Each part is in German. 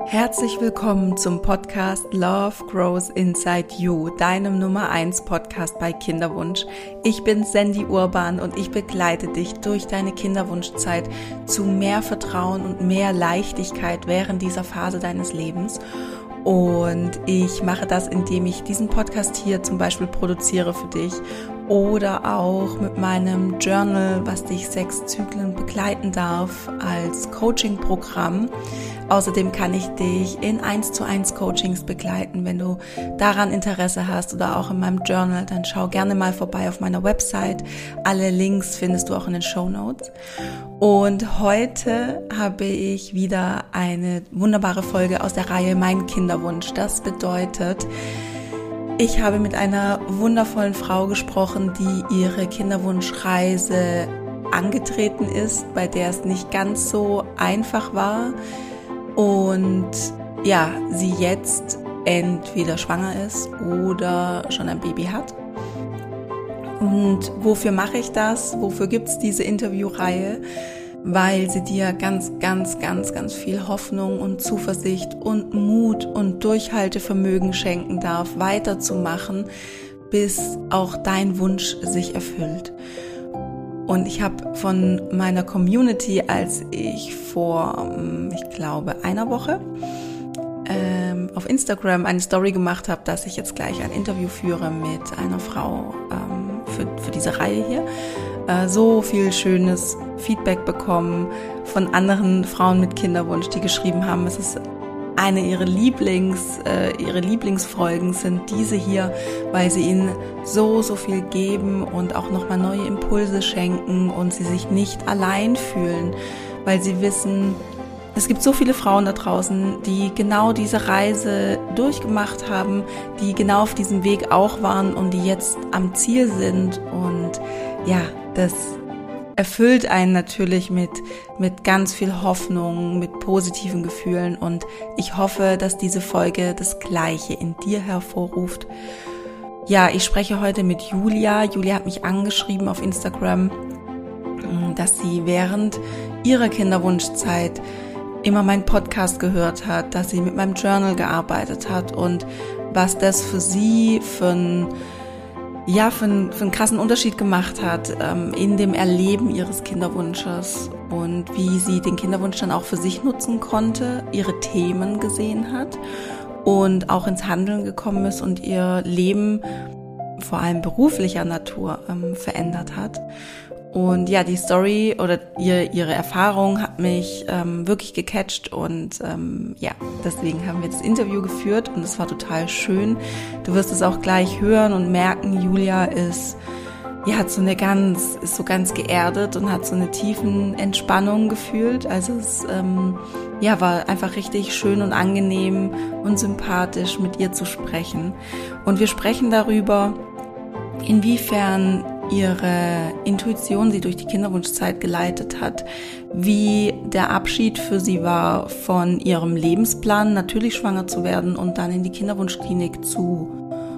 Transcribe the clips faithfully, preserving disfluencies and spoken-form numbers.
Herzlich willkommen zum Podcast Love Grows Inside You, deinem Nummer eins Podcast bei Kinderwunsch. Ich bin Sandy Urban und ich begleite dich durch deine Kinderwunschzeit zu mehr Vertrauen und mehr Leichtigkeit während dieser Phase deines Lebens. Und ich mache das, indem ich diesen Podcast hier zum Beispiel produziere für dich oder auch mit meinem Journal, was dich sechs Zyklen begleiten darf, als Coaching-Programm. Außerdem kann ich dich in eins zu eins Coachings begleiten. Wenn du daran Interesse hast oder auch in meinem Journal, dann schau gerne mal vorbei auf meiner Website. Alle Links findest du auch in den Shownotes. Und heute habe ich wieder eine wunderbare Folge aus der Reihe Mein Kinderwunsch. Das bedeutet, ich habe mit einer wundervollen Frau gesprochen, die ihre Kinderwunschreise angetreten ist, bei der es nicht ganz so einfach war. Und ja, sie jetzt entweder schwanger ist oder schon ein Baby hat. Und wofür mache ich das? Wofür gibt es diese Interviewreihe? Weil sie dir ganz, ganz, ganz, ganz viel Hoffnung und Zuversicht und Mut und Durchhaltevermögen schenken darf, weiterzumachen, bis auch dein Wunsch sich erfüllt. Und ich habe von meiner Community, als ich vor, ich glaube, einer Woche ähm, auf Instagram eine Story gemacht habe, dass ich jetzt gleich ein Interview führe mit einer Frau ähm, für, für diese Reihe hier, äh, so viel schönes Feedback bekommen von anderen Frauen mit Kinderwunsch, die geschrieben haben, es ist eine ihrer Lieblings, äh, ihre Lieblingsfolgen sind diese hier, weil sie ihnen so, so viel geben und auch nochmal neue Impulse schenken und sie sich nicht allein fühlen, weil sie wissen, es gibt so viele Frauen da draußen, die genau diese Reise durchgemacht haben, die genau auf diesem Weg auch waren und die jetzt am Ziel sind und ja, das erfüllt einen natürlich mit, mit ganz viel Hoffnung, mit positiven Gefühlen und ich hoffe, dass diese Folge das Gleiche in dir hervorruft. Ja, ich spreche heute mit Julia. Julia hat mich angeschrieben auf Instagram, dass sie während ihrer Kinderwunschzeit immer meinen Podcast gehört hat, dass sie mit meinem Journal gearbeitet hat und was das für sie für ein ja, für einen, für einen krassen Unterschied gemacht hat ähm, in dem Erleben ihres Kinderwunsches und wie sie den Kinderwunsch dann auch für sich nutzen konnte, ihre Themen gesehen hat und auch ins Handeln gekommen ist und ihr Leben vor allem beruflicher Natur ähm, verändert hat. Und ja, die Story oder ihr, ihre Erfahrung hat mich ähm, wirklich gecatcht und ähm, ja, deswegen haben wir das Interview geführt und es war total schön. Du wirst es auch gleich hören und merken, Julia ist, ja, hat so eine ganz, ist so ganz geerdet und hat so eine tiefen Entspannung gefühlt. Also es ähm, ja, war einfach richtig schön und angenehm und sympathisch mit ihr zu sprechen. Und wir sprechen darüber, inwiefern ihre Intuition sie durch die Kinderwunschzeit geleitet hat, wie der Abschied für sie war von ihrem Lebensplan, natürlich schwanger zu werden und dann in die Kinderwunschklinik zu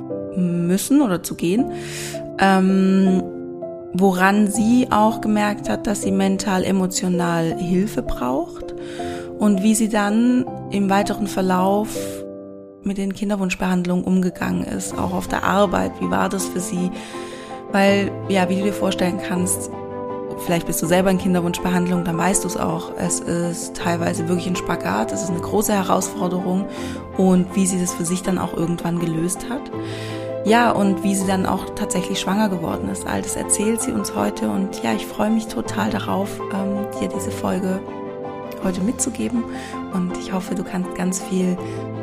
müssen oder zu gehen, ähm, woran sie auch gemerkt hat, dass sie mental, emotional Hilfe braucht und wie sie dann im weiteren Verlauf mit den Kinderwunschbehandlungen umgegangen ist, auch auf der Arbeit. Wie war das für sie? Weil, ja, wie du dir vorstellen kannst, vielleicht bist du selber in Kinderwunschbehandlung, dann weißt du es auch. Es ist teilweise wirklich ein Spagat, es ist eine große Herausforderung und wie sie das für sich dann auch irgendwann gelöst hat. Ja, und wie sie dann auch tatsächlich schwanger geworden ist. All das erzählt sie uns heute und ja, ich freue mich total darauf, ähm, dir diese Folge heute mitzugeben und ich hoffe, du kannst ganz viel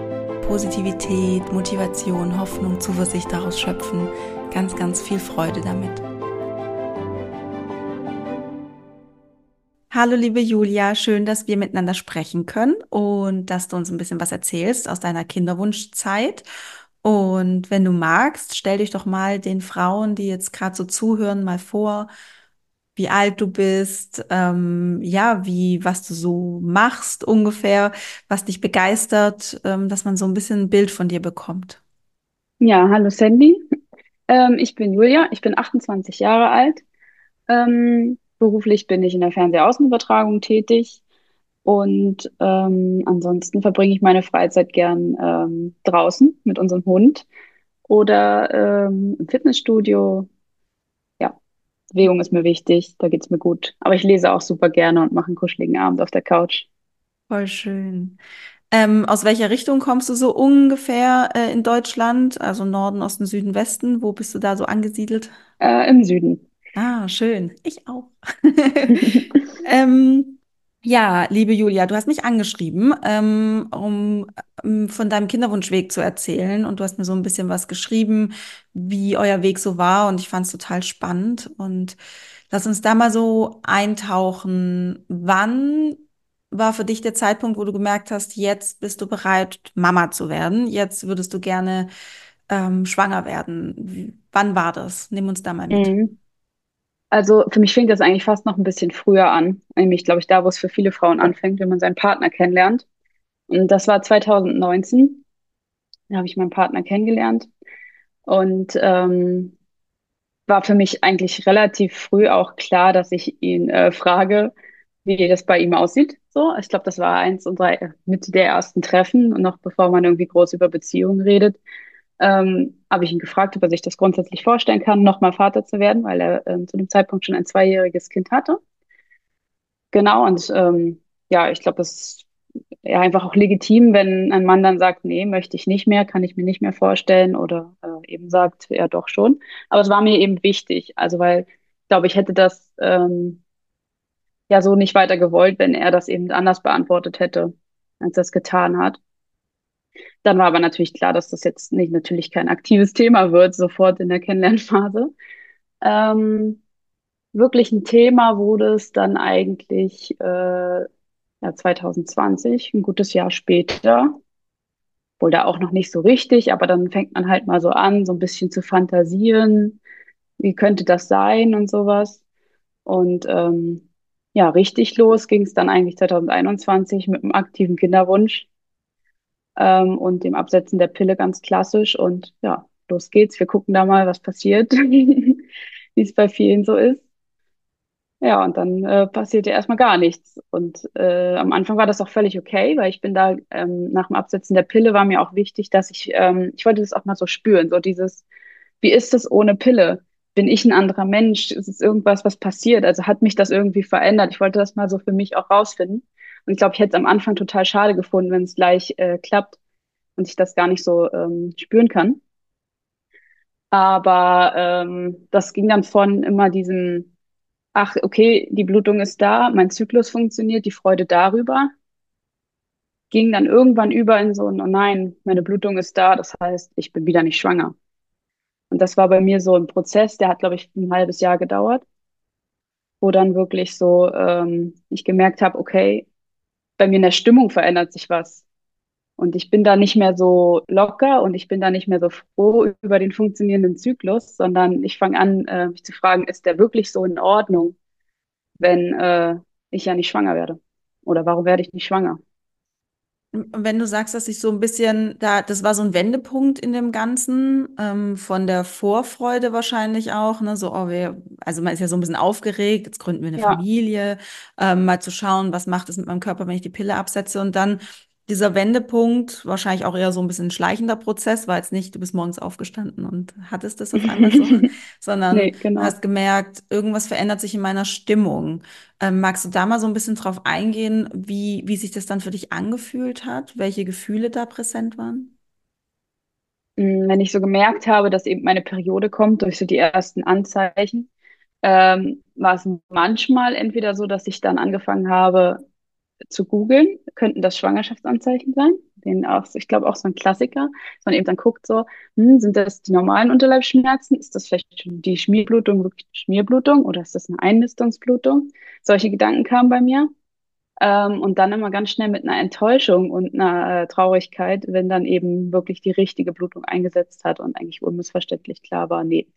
Positivität, Motivation, Hoffnung, Zuversicht daraus schöpfen. Ganz, ganz viel Freude damit. Hallo liebe Julia, schön, dass wir miteinander sprechen können und dass du uns ein bisschen was erzählst aus deiner Kinderwunschzeit. Und wenn du magst, stell dich doch mal den Frauen, die jetzt gerade so zuhören, mal vor, wie alt du bist, ähm, ja, wie, was du so machst ungefähr, was dich begeistert, ähm, dass man so ein bisschen ein Bild von dir bekommt. Ja, hallo Sandy. Ähm, ich bin Julia, ich bin achtundzwanzig Jahre alt. Ähm, beruflich bin ich in der Fernsehaußenübertragung tätig Und ähm, ansonsten verbringe ich meine Freizeit gern ähm, draußen mit unserem Hund oder ähm, im Fitnessstudio. Ja, Bewegung ist mir wichtig, da geht's mir gut. Aber ich lese auch super gerne und mache einen kuscheligen Abend auf der Couch. Voll schön. Ähm, aus welcher Richtung kommst du so ungefähr äh, in Deutschland? Also Norden, Osten, Süden, Westen? Wo bist du da so angesiedelt? Äh, im Süden. Ah, schön. Ich auch. Ähm, ja, liebe Julia, du hast mich angeschrieben, ähm, um ähm, von deinem Kinderwunschweg zu erzählen. Und du hast mir so ein bisschen was geschrieben, wie euer Weg so war. Und ich fand es total spannend. Und lass uns da mal so eintauchen. Wann war für dich der Zeitpunkt, wo du gemerkt hast, jetzt bist du bereit, Mama zu werden? Jetzt würdest du gerne ähm, schwanger werden. Wie, wann war das? Nimm uns da mal mit. Mhm. Also für mich fing das eigentlich fast noch ein bisschen früher an. Nämlich, glaube ich, da, wo es für viele Frauen anfängt, wenn man seinen Partner kennenlernt. Und das war zwanzig neunzehn. Da habe ich meinen Partner kennengelernt. Und ähm, war für mich eigentlich relativ früh auch klar, dass ich ihn äh, frage, wie das bei ihm aussieht. So, ich glaube, das war eins unserer äh, mit der ersten Treffen und noch bevor man irgendwie groß über Beziehungen redet, ähm, habe ich ihn gefragt, ob er sich das grundsätzlich vorstellen kann, nochmal Vater zu werden, weil er ähm, zu dem Zeitpunkt schon ein zweijähriges Kind hatte. Genau, und ähm, ja, ich glaube, das ist ja einfach auch legitim, wenn ein Mann dann sagt, nee, möchte ich nicht mehr, kann ich mir nicht mehr vorstellen oder äh, eben sagt, ja doch schon. Aber es war mir eben wichtig, also weil ich glaube, ich hätte das ähm, ja so nicht weiter gewollt, wenn er das eben anders beantwortet hätte, als er es getan hat. Dann war aber natürlich klar, dass das jetzt nicht natürlich kein aktives Thema wird, sofort in der Kennenlernphase. Ähm, Wirklich ein Thema wurde es dann eigentlich äh, ja, zwanzig zwanzig, ein gutes Jahr später. Wohl da auch noch nicht so richtig, aber dann fängt man halt mal so an, so ein bisschen zu fantasieren. Wie könnte das sein und sowas? Und ähm, ja, richtig los ging es dann eigentlich zwanzig einundzwanzig mit einem aktiven Kinderwunsch ähm, und dem Absetzen der Pille ganz klassisch. Und ja, los geht's. Wir gucken da mal, was passiert, wie es bei vielen so ist. Ja, und dann äh, passierte erstmal gar nichts. Und äh, am Anfang war das auch völlig okay, weil ich bin da ähm, nach dem Absetzen der Pille war mir auch wichtig, dass ich, ähm, ich wollte das auch mal so spüren, so dieses, wie ist es ohne Pille? Bin ich ein anderer Mensch? Ist es irgendwas, was passiert? Also hat mich das irgendwie verändert? Ich wollte das mal so für mich auch rausfinden. Und ich glaube, ich hätte es am Anfang total schade gefunden, wenn es gleich äh, klappt und ich das gar nicht so ähm, spüren kann. Aber ähm, das ging dann von immer diesem ach, okay, die Blutung ist da, mein Zyklus funktioniert, die Freude darüber, ging dann irgendwann über in so ein, oh nein, meine Blutung ist da, das heißt, ich bin wieder nicht schwanger. Und das war bei mir so ein Prozess, der hat, glaube ich, ein halbes Jahr gedauert, wo dann wirklich so ähm, ich gemerkt habe, okay, bei mir in der Stimmung verändert sich was. Und ich bin da nicht mehr so locker und ich bin da nicht mehr so froh über den funktionierenden Zyklus, sondern ich fange an, äh, mich zu fragen, ist der wirklich so in Ordnung, wenn äh, ich ja nicht schwanger werde? Oder warum werde ich nicht schwanger? Wenn du sagst, dass ich so ein bisschen da, das war so ein Wendepunkt in dem Ganzen, ähm, von der Vorfreude wahrscheinlich auch, ne, so, oh, wir, also man ist ja so ein bisschen aufgeregt, jetzt gründen wir eine Ja, Familie, ähm, mal zu schauen, was macht es mit meinem Körper, wenn ich die Pille absetze und dann dieser Wendepunkt, wahrscheinlich auch eher so ein bisschen ein schleichender Prozess, war jetzt nicht, du bist morgens aufgestanden und hattest das auf einmal so, nee, sondern genau. hast gemerkt, irgendwas verändert sich in meiner Stimmung. Ähm, magst du da mal so ein bisschen drauf eingehen, wie, wie sich das dann für dich angefühlt hat? Welche Gefühle da präsent waren? Mm, Wenn ich so gemerkt habe, dass eben meine Periode kommt, durch so die ersten Anzeichen, ähm, war es manchmal entweder so, dass ich dann angefangen habe zu googeln, könnten das Schwangerschaftsanzeichen sein? Den auch, ich glaube auch so ein Klassiker, dass man eben dann guckt so, hm, sind das die normalen Unterleibsschmerzen? Ist das vielleicht schon die Schmierblutung, wirklich eine Schmierblutung oder ist das eine Einnistungsblutung? Solche Gedanken kamen bei mir. Ähm, und dann immer ganz schnell mit einer Enttäuschung und einer äh, Traurigkeit, wenn dann eben wirklich die richtige Blutung eingesetzt hat und eigentlich unmissverständlich klar war, nee,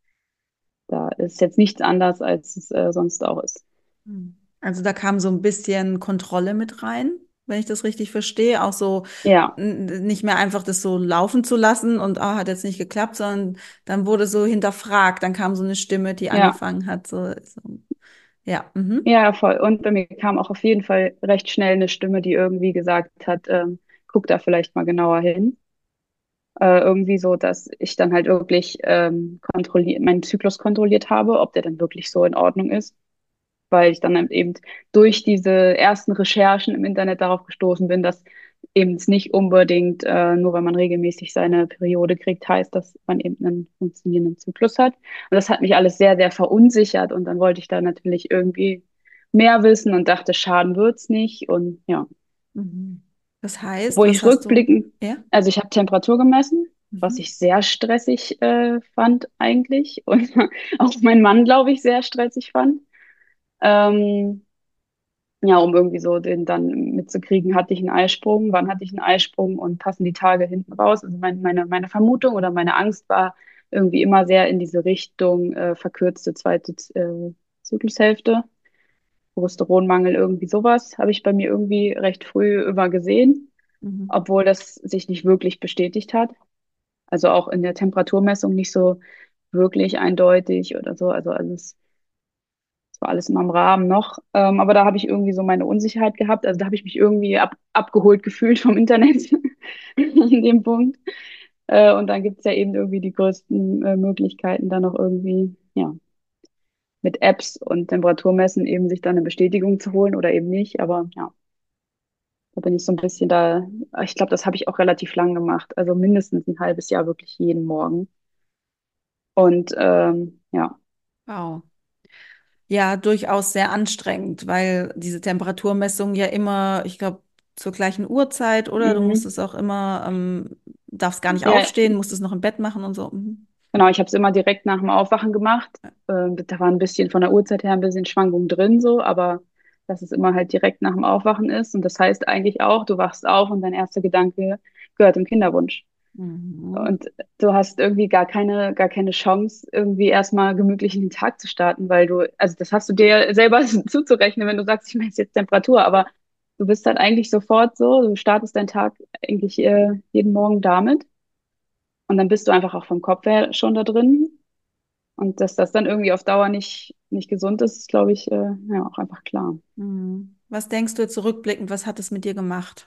da ist jetzt nichts anders, als es äh, sonst auch ist. Hm. Also da kam so ein bisschen Kontrolle mit rein, wenn ich das richtig verstehe. Auch so Ja, n- nicht mehr einfach das so laufen zu lassen und ah, hat jetzt nicht geklappt, sondern dann wurde so hinterfragt. Dann kam so eine Stimme, die ja, angefangen hat, so, so Ja. Mhm. Ja, voll. Und bei mir kam auch auf jeden Fall recht schnell eine Stimme, die irgendwie gesagt hat, ähm, guck da vielleicht mal genauer hin. Äh, irgendwie so, dass ich dann halt wirklich ähm, kontrolliert, meinen Zyklus kontrolliert habe, ob der dann wirklich so in Ordnung ist, weil ich dann halt eben durch diese ersten Recherchen im Internet darauf gestoßen bin, dass eben es nicht unbedingt, äh, nur weil man regelmäßig seine Periode kriegt, heißt, dass man eben einen funktionierenden Zyklus hat. Und das hat mich alles sehr, sehr verunsichert und dann wollte ich da natürlich irgendwie mehr wissen und dachte, schaden wird's nicht und ja. Mhm. Das heißt, Wo was ich hast du? rückblickend, Ja? also ich habe Temperatur gemessen, was Mhm. ich sehr stressig äh, fand eigentlich und auch mein Mann, glaube ich, sehr stressig fand. Ähm, ja, um irgendwie so den dann mitzukriegen, hatte ich einen Eisprung, wann hatte ich einen Eisprung und passen die Tage hinten raus. Also mein, meine, meine Vermutung oder meine Angst war irgendwie immer sehr in diese Richtung äh, verkürzte zweite äh, Zyklushälfte, Progesteronmangel, irgendwie sowas, habe ich bei mir irgendwie recht früh immer gesehen, Mhm. obwohl das sich nicht wirklich bestätigt hat. Also auch in der Temperaturmessung nicht so wirklich eindeutig oder so. Also alles, es war alles immer im Rahmen noch. Ähm, aber da habe ich irgendwie so meine Unsicherheit gehabt. Also da habe ich mich irgendwie ab, abgeholt gefühlt vom Internet in dem Punkt. Äh, und dann gibt es ja eben irgendwie die größten äh, Möglichkeiten, da noch irgendwie, ja, mit Apps und Temperaturmessen eben sich dann eine Bestätigung zu holen oder eben nicht. Aber ja, da bin ich so ein bisschen da. Ich glaube, das habe ich auch relativ lang gemacht. Also mindestens ein halbes Jahr wirklich jeden Morgen. Und ähm, ja. Wow. Ja, durchaus sehr anstrengend, weil diese Temperaturmessung ja immer, ich glaube, zur gleichen Uhrzeit, oder? Du musst Mhm. es auch immer, ähm, darfst gar nicht Ja, aufstehen, musst es noch im Bett machen und so. Mhm. genau, ich habe es immer direkt nach dem Aufwachen gemacht. Ähm, da war ein bisschen von der Uhrzeit her ein bisschen Schwankung drin, so, aber dass es immer halt direkt nach dem Aufwachen ist. Und das heißt eigentlich auch, du wachst auf und dein erster Gedanke gehört dem Kinderwunsch. Mhm. Und du hast irgendwie gar keine, gar keine Chance, irgendwie erstmal gemütlich in den Tag zu starten, weil du, also das hast du dir selber zuzurechnen, wenn du sagst, ich messe jetzt Temperatur, aber du bist halt eigentlich sofort so, du startest deinen Tag eigentlich äh, jeden Morgen damit. Und dann bist du einfach auch vom Kopf her schon da drin. Und dass das dann irgendwie auf Dauer nicht, nicht gesund ist, ist, glaube ich, äh, ja, auch einfach klar. Mhm. Was denkst du jetzt zurückblickend, was hat es mit dir gemacht?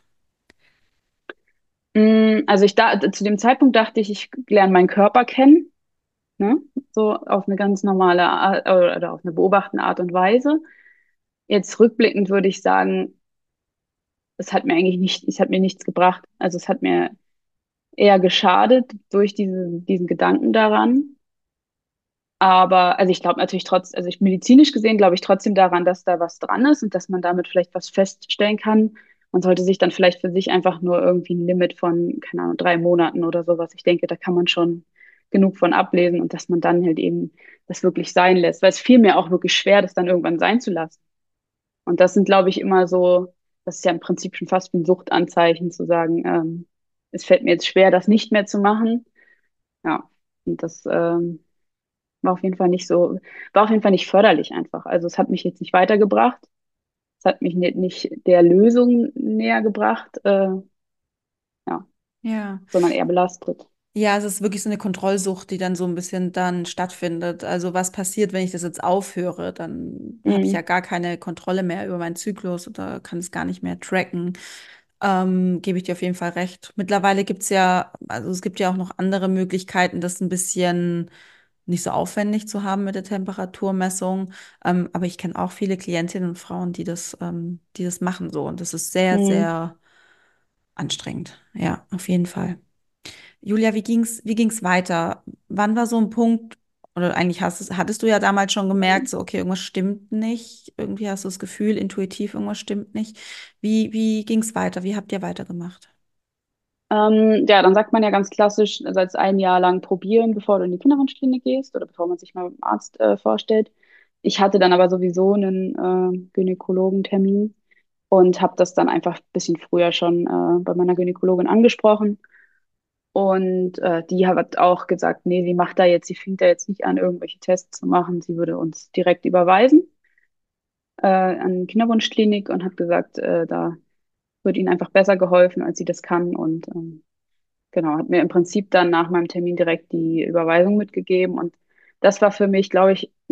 Mm, Also ich da, zu dem Zeitpunkt dachte ich, ich lerne meinen Körper kennen, ne? So auf eine ganz normale Art, oder oder auf eine beobachtende Art und Weise. Jetzt rückblickend würde ich sagen, es hat mir eigentlich nicht, es hat mir nichts gebracht. Also es hat mir eher geschadet durch diese, diesen Gedanken daran. Aber, also ich glaube natürlich trotz, also ich medizinisch gesehen glaube ich trotzdem daran, dass da was dran ist und dass man damit vielleicht was feststellen kann. Man sollte sich dann vielleicht für sich einfach nur irgendwie ein Limit von, keine Ahnung, drei Monaten oder sowas. Ich denke, da kann man schon genug von ablesen und dass man dann halt eben das wirklich sein lässt. Weil es fiel mir auch wirklich schwer, das dann irgendwann sein zu lassen. Und das sind, glaube ich, immer so, das ist ja im Prinzip schon fast wie ein Suchtanzeichen zu sagen, ähm, es fällt mir jetzt schwer, das nicht mehr zu machen. Ja, und das, ähm, war auf jeden Fall nicht so, war auf jeden Fall nicht förderlich einfach. Also es hat mich jetzt nicht weitergebracht. Es hat mich nicht, nicht der Lösung näher gebracht, äh, ja, Ja. sondern eher belastet. Ja, es ist wirklich so eine Kontrollsucht, die dann so ein bisschen dann stattfindet. Also was passiert, wenn ich das jetzt aufhöre? Dann habe ich ja Mhm. gar keine Kontrolle mehr über meinen Zyklus oder kann es gar nicht mehr tracken. Ähm, gebe ich dir auf jeden Fall recht. Mittlerweile gibt es ja, also es gibt ja auch noch andere Möglichkeiten, das ein bisschen nicht so aufwendig zu haben mit der Temperaturmessung. Ähm, aber ich kenne auch viele Klientinnen und Frauen, die das, ähm, die das machen so. Und das ist sehr, Mhm. sehr anstrengend. Ja, auf jeden Fall. Julia, wie ging's, wie ging's weiter? Wann war so ein Punkt, oder eigentlich hast, es- hattest du ja damals schon gemerkt, so, okay, irgendwas stimmt nicht. Irgendwie hast du das Gefühl, intuitiv, irgendwas stimmt nicht. Wie, wie ging's weiter? Wie habt ihr weitergemacht? Ähm, ja, dann sagt man ja ganz klassisch, also als ein Jahr lang probieren, bevor du in die Kinderwunschklinik gehst oder bevor man sich mal mit dem Arzt äh, vorstellt. Ich hatte dann aber sowieso einen äh, Gynäkologentermin und habe das dann einfach ein bisschen früher schon äh, bei meiner Gynäkologin angesprochen. Und äh, die hat auch gesagt, nee, sie macht da jetzt, sie fängt da jetzt nicht an, irgendwelche Tests zu machen. Sie würde uns direkt überweisen äh, an die Kinderwunschklinik und hat gesagt, äh, da wird ihnen einfach besser geholfen, als sie das kann. Und ähm, genau, hat mir im Prinzip dann nach meinem Termin direkt die Überweisung mitgegeben. Und das war für mich, glaube ich,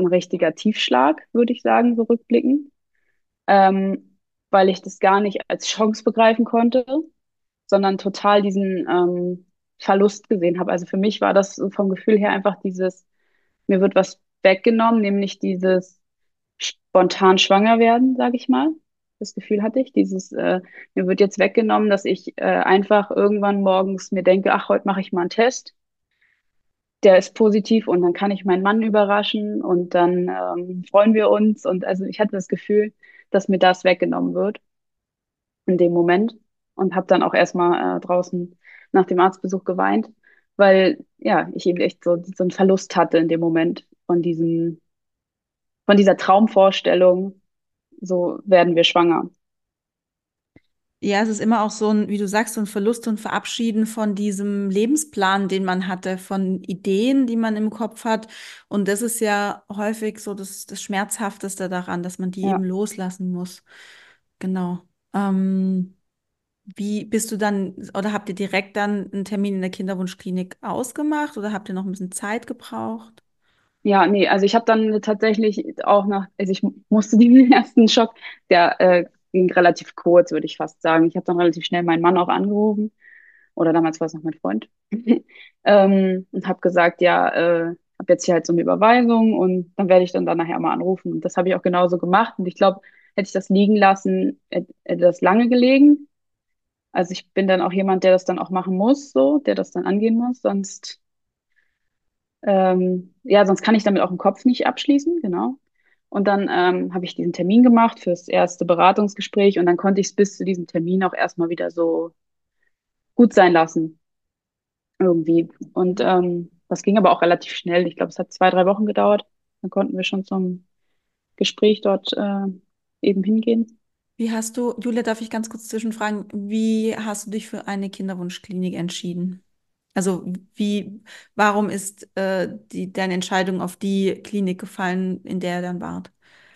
ein richtiger Tiefschlag, würde ich sagen, so rückblickend, ähm, weil ich das gar nicht als Chance begreifen konnte, sondern total diesen ähm, Verlust gesehen habe. Also für mich war das so vom Gefühl her einfach dieses, mir wird was weggenommen, nämlich dieses spontan schwanger werden, sage ich mal. Das Gefühl hatte ich, dieses, äh, mir wird jetzt weggenommen, dass ich äh, einfach irgendwann morgens mir denke, ach, heute mache ich mal einen Test, der ist positiv und dann kann ich meinen Mann überraschen und dann ähm, freuen wir uns. Und also ich hatte das Gefühl, dass mir das weggenommen wird in dem Moment und habe dann auch erstmal äh, draußen nach dem Arztbesuch geweint, weil ja, ich eben echt so, so einen Verlust hatte in dem Moment von diesem, von dieser Traumvorstellung, so werden wir schwanger. Ja, es ist immer auch so ein, wie du sagst, so ein Verlust und Verabschieden von diesem Lebensplan, den man hatte, von Ideen, die man im Kopf hat. Und das ist ja häufig so das, das Schmerzhafteste daran, dass man die Ja. eben loslassen muss. Genau. Ähm, wie bist du dann, oder habt ihr direkt dann einen Termin in der Kinderwunschklinik ausgemacht oder habt ihr noch ein bisschen Zeit gebraucht? Ja, nee, also ich habe dann tatsächlich auch nach, also ich musste diesen ersten Schock, der äh, ging relativ kurz, würde ich fast sagen. Ich habe dann relativ schnell meinen Mann auch angerufen, oder damals war es noch mein Freund, ähm, und habe gesagt, ja, äh, habe jetzt hier halt so eine Überweisung und dann werde ich dann, dann nachher mal anrufen. Und das habe ich auch genauso gemacht. Und ich glaube, hätte ich das liegen lassen, hätte hätte das lange gelegen. Also ich bin dann auch jemand, der das dann auch machen muss, so, der das dann angehen muss, sonst Ähm, ja, sonst kann ich damit auch im Kopf nicht abschließen, genau. Und dann ähm, habe ich diesen Termin gemacht fürs erste Beratungsgespräch und dann konnte ich es bis zu diesem Termin auch erstmal wieder so gut sein lassen, irgendwie. Und ähm, das ging aber auch relativ schnell. Ich glaube, es hat zwei, drei Wochen gedauert. Dann konnten wir schon zum Gespräch dort äh, eben hingehen. Wie hast du, Julia, darf ich ganz kurz zwischenfragen, wie hast du dich für eine Kinderwunschklinik entschieden? Also wie, warum ist äh, die, deine Entscheidung auf die Klinik gefallen, in der ihr dann wart?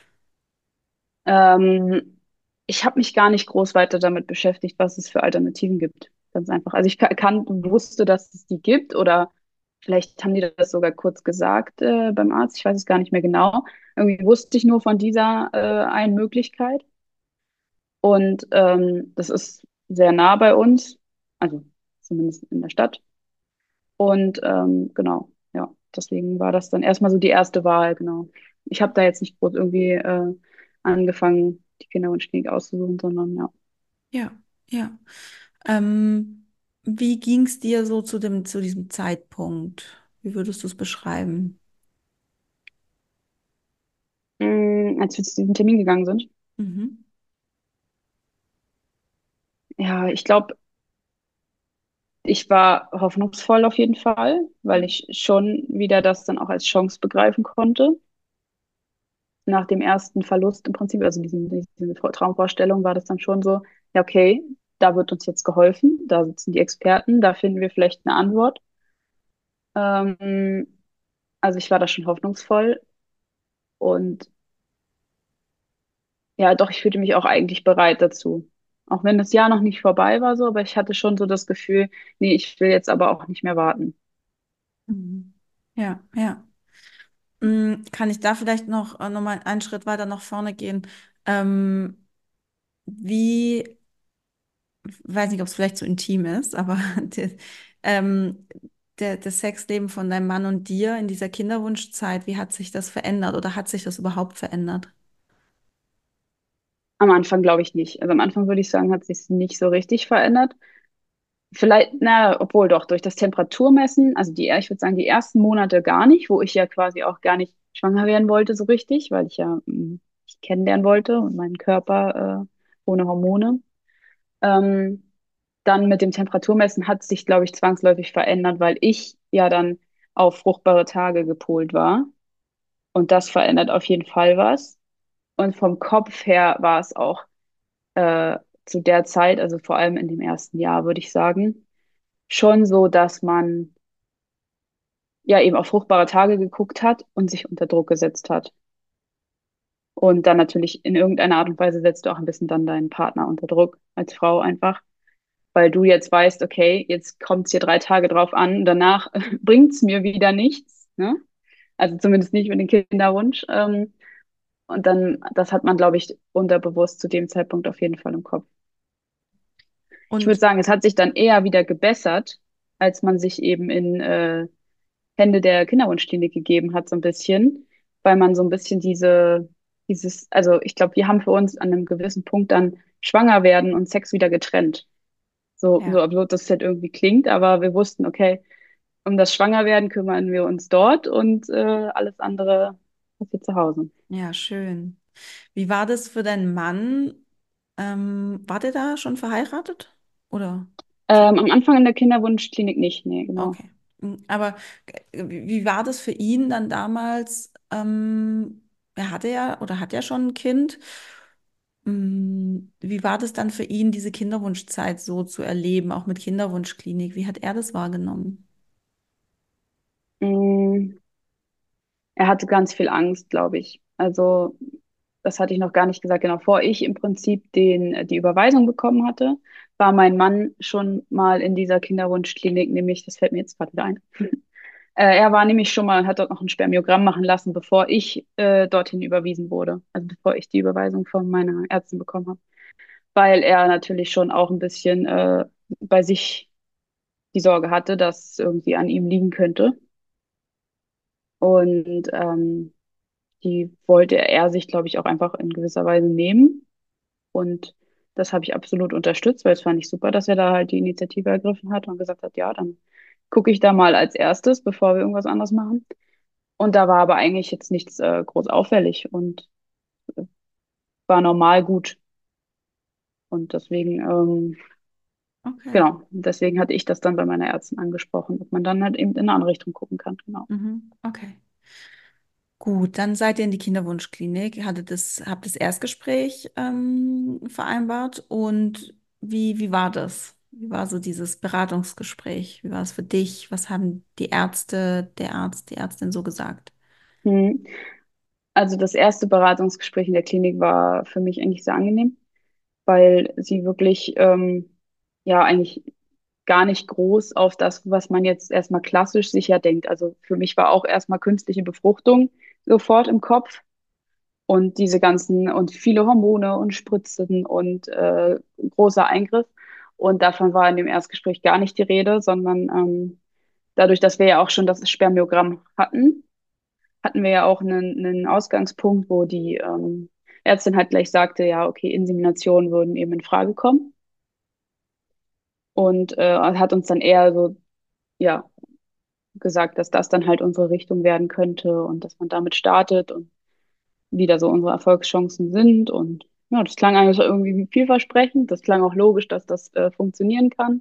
Ähm, Ich habe mich gar nicht groß weiter damit beschäftigt, was es für Alternativen gibt. Ganz einfach. Also ich ka- kan wusste, dass es die gibt oder vielleicht haben die das sogar kurz gesagt äh, beim Arzt. Ich weiß es gar nicht mehr genau. Irgendwie wusste ich nur von dieser äh, einen Möglichkeit. Und ähm, das ist sehr nah bei uns, also zumindest in der Stadt. Und ähm, genau, ja, deswegen war das dann erstmal so die erste Wahl, genau. Ich habe da jetzt nicht groß irgendwie äh, angefangen, die Kinderwunschklinik auszusuchen, sondern ja. Ja, ja. Ähm, wie ging es dir so zu dem, zu diesem Zeitpunkt? Wie würdest du es beschreiben? Mm, als wir zu diesem Termin gegangen sind. Mhm. Ja, ich glaube, ich war hoffnungsvoll auf jeden Fall, weil ich schon wieder das dann auch als Chance begreifen konnte. Nach dem ersten Verlust im Prinzip, also diesen, diese Traumvorstellung, war das dann schon so, ja, okay, da wird uns jetzt geholfen, da sitzen die Experten, da finden wir vielleicht eine Antwort. Ähm, also ich war da schon hoffnungsvoll und ja, doch, ich fühlte mich auch eigentlich bereit dazu. Auch wenn das Jahr noch nicht vorbei war, so, aber ich hatte schon so das Gefühl, nee, ich will jetzt aber auch nicht mehr warten. Mhm. Ja, ja. Mm, kann ich da vielleicht noch, äh, noch mal einen Schritt weiter nach vorne gehen? Ähm, wie weiß nicht, ob es vielleicht zu intim ist, aber der, ähm, der, das Sexleben von deinem Mann und dir in dieser Kinderwunschzeit, wie hat sich das verändert oder hat sich das überhaupt verändert? Am Anfang glaube ich nicht. Also am Anfang würde ich sagen, hat sich nicht so richtig verändert. Vielleicht, na, obwohl doch, durch das Temperaturmessen, also die, ich würde sagen, die ersten Monate gar nicht, wo ich ja quasi auch gar nicht schwanger werden wollte, so richtig, weil ich ja mh, mich kennenlernen wollte und meinen Körper äh, ohne Hormone. Ähm, Dann mit dem Temperaturmessen hat sich, glaube ich, zwangsläufig verändert, weil ich ja dann auf fruchtbare Tage gepolt war. Und das verändert auf jeden Fall was. Und vom Kopf her war es auch äh, zu der Zeit, also vor allem in dem ersten Jahr, würde ich sagen, schon so, dass man ja eben auf fruchtbare Tage geguckt hat und sich unter Druck gesetzt hat. Und dann natürlich in irgendeiner Art und Weise setzt du auch ein bisschen dann deinen Partner unter Druck als Frau einfach, weil du jetzt weißt, okay, jetzt kommt es hier drei Tage drauf an, danach bringt's mir wieder nichts, ne? Also zumindest nicht mit dem Kinderwunsch. Ähm, und dann, das hat man, glaube ich, unterbewusst zu dem Zeitpunkt auf jeden Fall im Kopf. Ich würde Und sagen, es hat sich dann eher wieder gebessert, als man sich eben in äh, Hände der Kinderwunschklinik gegeben hat, so ein bisschen, weil man so ein bisschen diese, dieses, also ich glaube, wir haben für uns an einem gewissen Punkt dann schwanger werden und Sex wieder getrennt. So, so ja, absurd das halt irgendwie klingt, aber wir wussten, okay, um das Schwangerwerden kümmern wir uns dort und äh, alles andere passiert zu Hause. ja, schön. Wie war das für deinen Mann? Ähm, war der da schon verheiratet? Oder? Ähm, am Anfang in der Kinderwunschklinik nicht, nee, genau. Okay. Mm, aber äh, wie wie war das für ihn dann damals? Ähm, er hatte ja oder hat ja schon ein Kind. Mm, Wie war das dann für ihn, diese Kinderwunschzeit so zu erleben, auch mit Kinderwunschklinik? Wie hat er das wahrgenommen? Mm, Er hatte ganz viel Angst, glaube ich. Also, das hatte ich noch gar nicht gesagt. Genau, vor ich im Prinzip den, die Überweisung bekommen hatte, war mein Mann schon mal in dieser Kinderwunschklinik, nämlich, das fällt mir jetzt gerade wieder ein. Äh, er war nämlich schon mal, hat dort noch ein Spermiogramm machen lassen, bevor ich äh, dorthin überwiesen wurde. Also bevor ich die Überweisung von meiner Ärztin bekommen habe. Weil er natürlich schon auch ein bisschen äh, bei sich die Sorge hatte, dass es irgendwie an ihm liegen könnte. Und ähm, die wollte er sich, glaube ich, auch einfach in gewisser Weise nehmen. Und das habe ich absolut unterstützt, weil es fand ich super, dass er da halt die Initiative ergriffen hat und gesagt hat, ja, dann gucke ich da mal als erstes, bevor wir irgendwas anderes machen. Und da war aber eigentlich jetzt nichts äh, groß auffällig und war normal gut. Und deswegen, ähm, Okay. genau, deswegen hatte ich das dann bei meiner Ärztin angesprochen, ob man dann halt eben in eine andere Richtung gucken kann. Genau. Mhm. Okay. Gut, dann seid ihr in die Kinderwunschklinik, hattet das, habt das Erstgespräch ähm, vereinbart und wie, wie war das? Wie war so dieses Beratungsgespräch? Wie war es für dich? Was haben die Ärzte, der Arzt, die Ärztin so gesagt? Hm. Also das erste Beratungsgespräch in der Klinik war für mich eigentlich sehr angenehm, weil sie wirklich ähm, ja eigentlich gar nicht groß auf das, was man jetzt erstmal klassisch sicher denkt. Also für mich war auch erstmal künstliche Befruchtung sofort im Kopf und diese ganzen und viele Hormone und Spritzen und äh, großer Eingriff. Und davon war in dem Erstgespräch gar nicht die Rede, sondern ähm, dadurch, dass wir ja auch schon das Spermiogramm hatten, hatten wir ja auch einen, einen Ausgangspunkt, wo die ähm, Ärztin halt gleich sagte, ja, okay, Inseminationen würden eben in Frage kommen. Und äh, hat uns dann eher so, ja, gesagt, dass das dann halt unsere Richtung werden könnte und dass man damit startet und wie da so unsere Erfolgschancen sind. Und ja, das klang eigentlich irgendwie vielversprechend. Das klang auch logisch, dass das äh, funktionieren kann.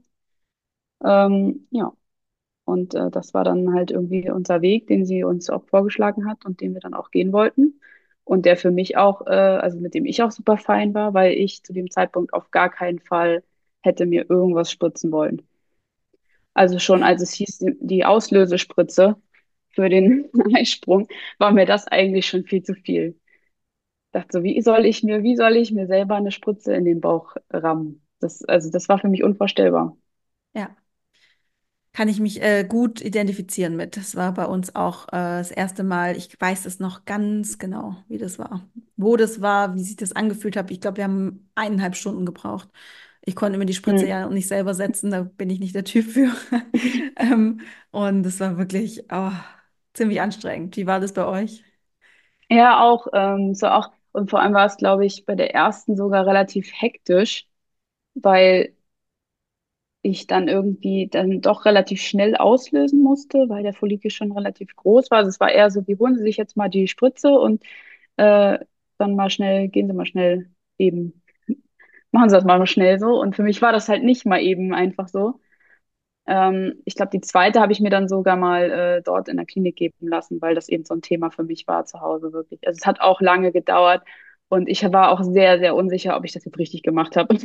Ähm, ja, und äh, das war dann halt irgendwie unser Weg, den sie uns auch vorgeschlagen hat und den wir dann auch gehen wollten. Und der für mich auch, äh, also mit dem ich auch super fein war, weil ich zu dem Zeitpunkt auf gar keinen Fall hätte mir irgendwas spritzen wollen. Also schon Ja, als es hieß, die die Auslösespritze für den Eisprung, war mir das eigentlich schon viel zu viel. Dachte so, wie soll ich mir, wie soll ich mir selber eine Spritze in den Bauch rammen? Das, also das war für mich unvorstellbar. ja. Kann ich mich äh, gut identifizieren mit. Das war bei uns auch äh, das erste Mal. Ich weiß es noch ganz genau, wie das war. Wo das war, wie sich das angefühlt hat. Ich glaube, wir haben eineinhalb Stunden gebraucht. Ich konnte mir die Spritze Hm. ja nicht selber setzen, da bin ich nicht der Typ für. Ähm, und es war wirklich oh, ziemlich anstrengend. Wie war das bei euch? Ja, auch, ähm, so auch, und vor allem war es, glaube ich, bei der ersten sogar relativ hektisch, weil ich dann irgendwie dann doch relativ schnell auslösen musste, weil der Follikel schon relativ groß war. Also es war eher so, wie holen Sie sich jetzt mal die Spritze und äh, dann mal schnell, gehen Sie mal schnell eben, machen Sie das mal schnell so. Und für mich war das halt nicht mal eben einfach so. Ähm, ich glaube, die zweite habe ich mir dann sogar mal äh, dort in der Klinik geben lassen, weil das eben so ein Thema für mich war zu Hause wirklich. Also es hat auch lange gedauert und ich war auch sehr, sehr unsicher, ob ich das jetzt richtig gemacht habe.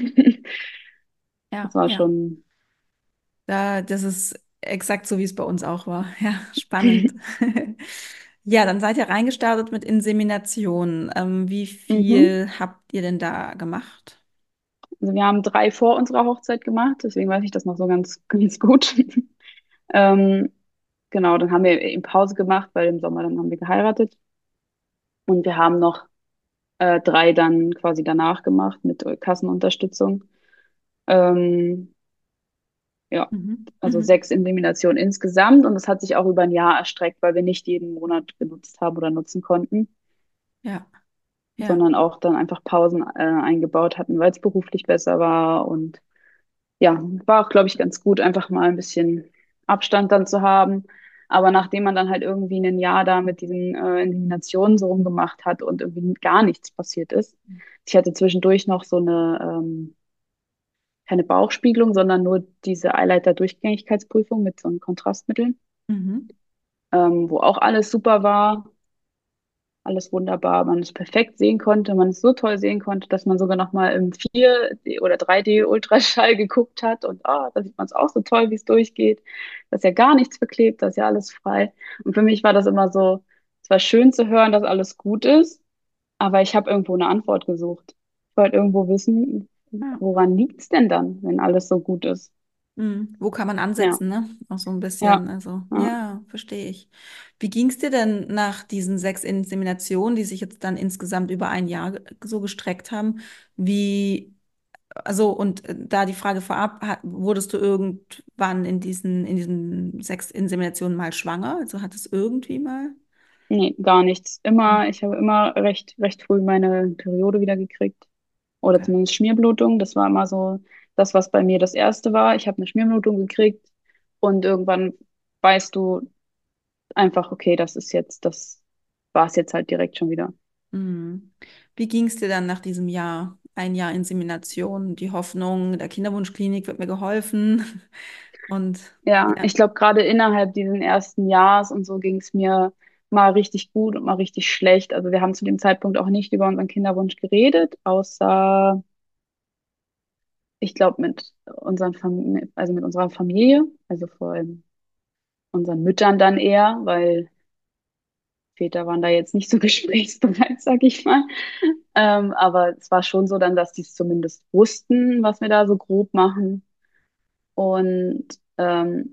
Das Ja, war ja. schon. Da, das ist exakt so, wie es bei uns auch war. Ja, spannend. Ja, dann seid ihr reingestartet mit Insemination. Ähm, wie Mhm. viel habt ihr denn da gemacht? Also wir haben drei vor unserer Hochzeit gemacht, deswegen weiß ich das noch so ganz, ganz gut. Ähm, genau, dann haben wir eben Pause gemacht, weil im Sommer dann haben wir geheiratet. Und wir haben noch äh, drei dann quasi danach gemacht mit Kassenunterstützung. Ähm, ja, Mhm. also Mhm. sechs Inseminationen insgesamt. Und das hat sich auch über ein Jahr erstreckt, weil wir nicht jeden Monat genutzt haben oder nutzen konnten, Ja, ja. sondern auch dann einfach Pausen äh, eingebaut hatten, weil es beruflich besser war. Und ja, war auch, glaube ich, ganz gut, einfach mal ein bisschen Abstand dann zu haben. Aber nachdem man dann halt irgendwie ein Jahr da mit diesen äh, Inseminationen so rumgemacht hat und irgendwie gar nichts passiert ist. Ich hatte zwischendurch noch so eine, ähm, keine Bauchspiegelung, sondern nur diese Eileiter-Durchgängigkeitsprüfung mit so einem Kontrastmitteln, Mhm. ähm, wo auch alles super war. Alles wunderbar, man es perfekt sehen konnte, man es so toll sehen konnte, dass man sogar noch mal im vier D oder drei D Ultraschall geguckt hat und ah, da sieht man es auch so toll, wie es durchgeht. Da ist ja gar nichts verklebt, da ist ja alles frei. Und für mich war das immer so, es war schön zu hören, dass alles gut ist, aber ich habe irgendwo eine Antwort gesucht. Ich wollte irgendwo wissen, Ja. woran liegt's denn dann, wenn alles so gut ist? Mhm. Wo kann man Ja, ansetzen, ne? Auch so ein ja, bisschen. Also, ja. ja, verstehe ich. Wie ging es dir denn nach diesen sechs Inseminationen, die sich jetzt dann insgesamt über ein Jahr ge- so gestreckt haben? Wie, also, und äh, da die Frage vorab, ha- wurdest du irgendwann in diesen, in diesen sechs Inseminationen mal schwanger? Also hat es irgendwie mal? Nee, gar nichts. Immer, ich habe immer recht, recht früh meine Periode wieder gekriegt. Oder Okay. zumindest Schmierblutung. Das war immer so das, was bei mir das erste war. Ich habe eine Schmierblutung gekriegt und irgendwann weißt du einfach, okay, das ist jetzt, das war es jetzt halt direkt schon wieder. Mhm. Wie ging es dir dann nach diesem Jahr? Ein Jahr Insemination, die Hoffnung, der Kinderwunschklinik wird mir geholfen. Und Ja, ja. ich glaube, gerade innerhalb diesen ersten Jahres und so ging es mir mal richtig gut und mal richtig schlecht. Also wir haben zu dem Zeitpunkt auch nicht über unseren Kinderwunsch geredet, außer ich glaube mit unseren Fam also mit unserer Familie, also vor allem unseren Müttern dann eher, weil Väter waren da jetzt nicht so gesprächsbereit, sag ich mal. Ähm, aber es war schon so dann, dass die es zumindest wussten, was wir da so grob machen. Und ähm,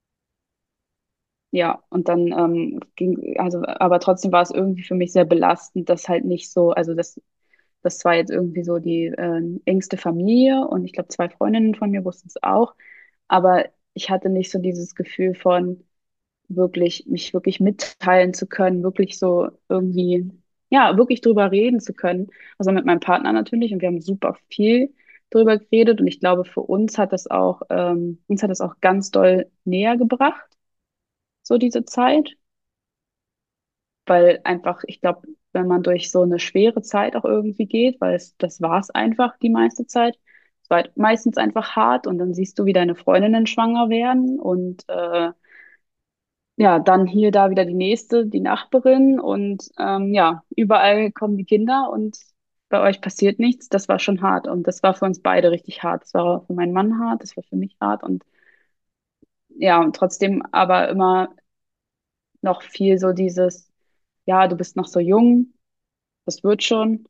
ja, und dann ähm, ging, also, aber trotzdem war es irgendwie für mich sehr belastend, dass halt nicht so, also das, das war jetzt irgendwie so die äh, engste Familie und ich glaube, zwei Freundinnen von mir wussten es auch, aber ich hatte nicht so dieses Gefühl von, wirklich, mich wirklich mitteilen zu können, wirklich so irgendwie, ja, wirklich drüber reden zu können. Also mit meinem Partner natürlich und wir haben super viel drüber geredet und ich glaube, für uns hat das auch, ähm, uns hat das auch ganz doll näher gebracht, so diese Zeit, weil einfach, ich glaube, wenn man durch so eine schwere Zeit auch irgendwie geht, weil es, das war es einfach die meiste Zeit. Es war halt meistens einfach hart und dann siehst du, wie deine Freundinnen schwanger werden und äh, ja, dann hier, da wieder die nächste, die Nachbarin und ähm, ja, überall kommen die Kinder und bei euch passiert nichts. Das war schon hart und das war für uns beide richtig hart. Das war für meinen Mann hart, das war für mich hart und ja, und trotzdem aber immer noch viel so dieses, ja, du bist noch so jung, das wird schon.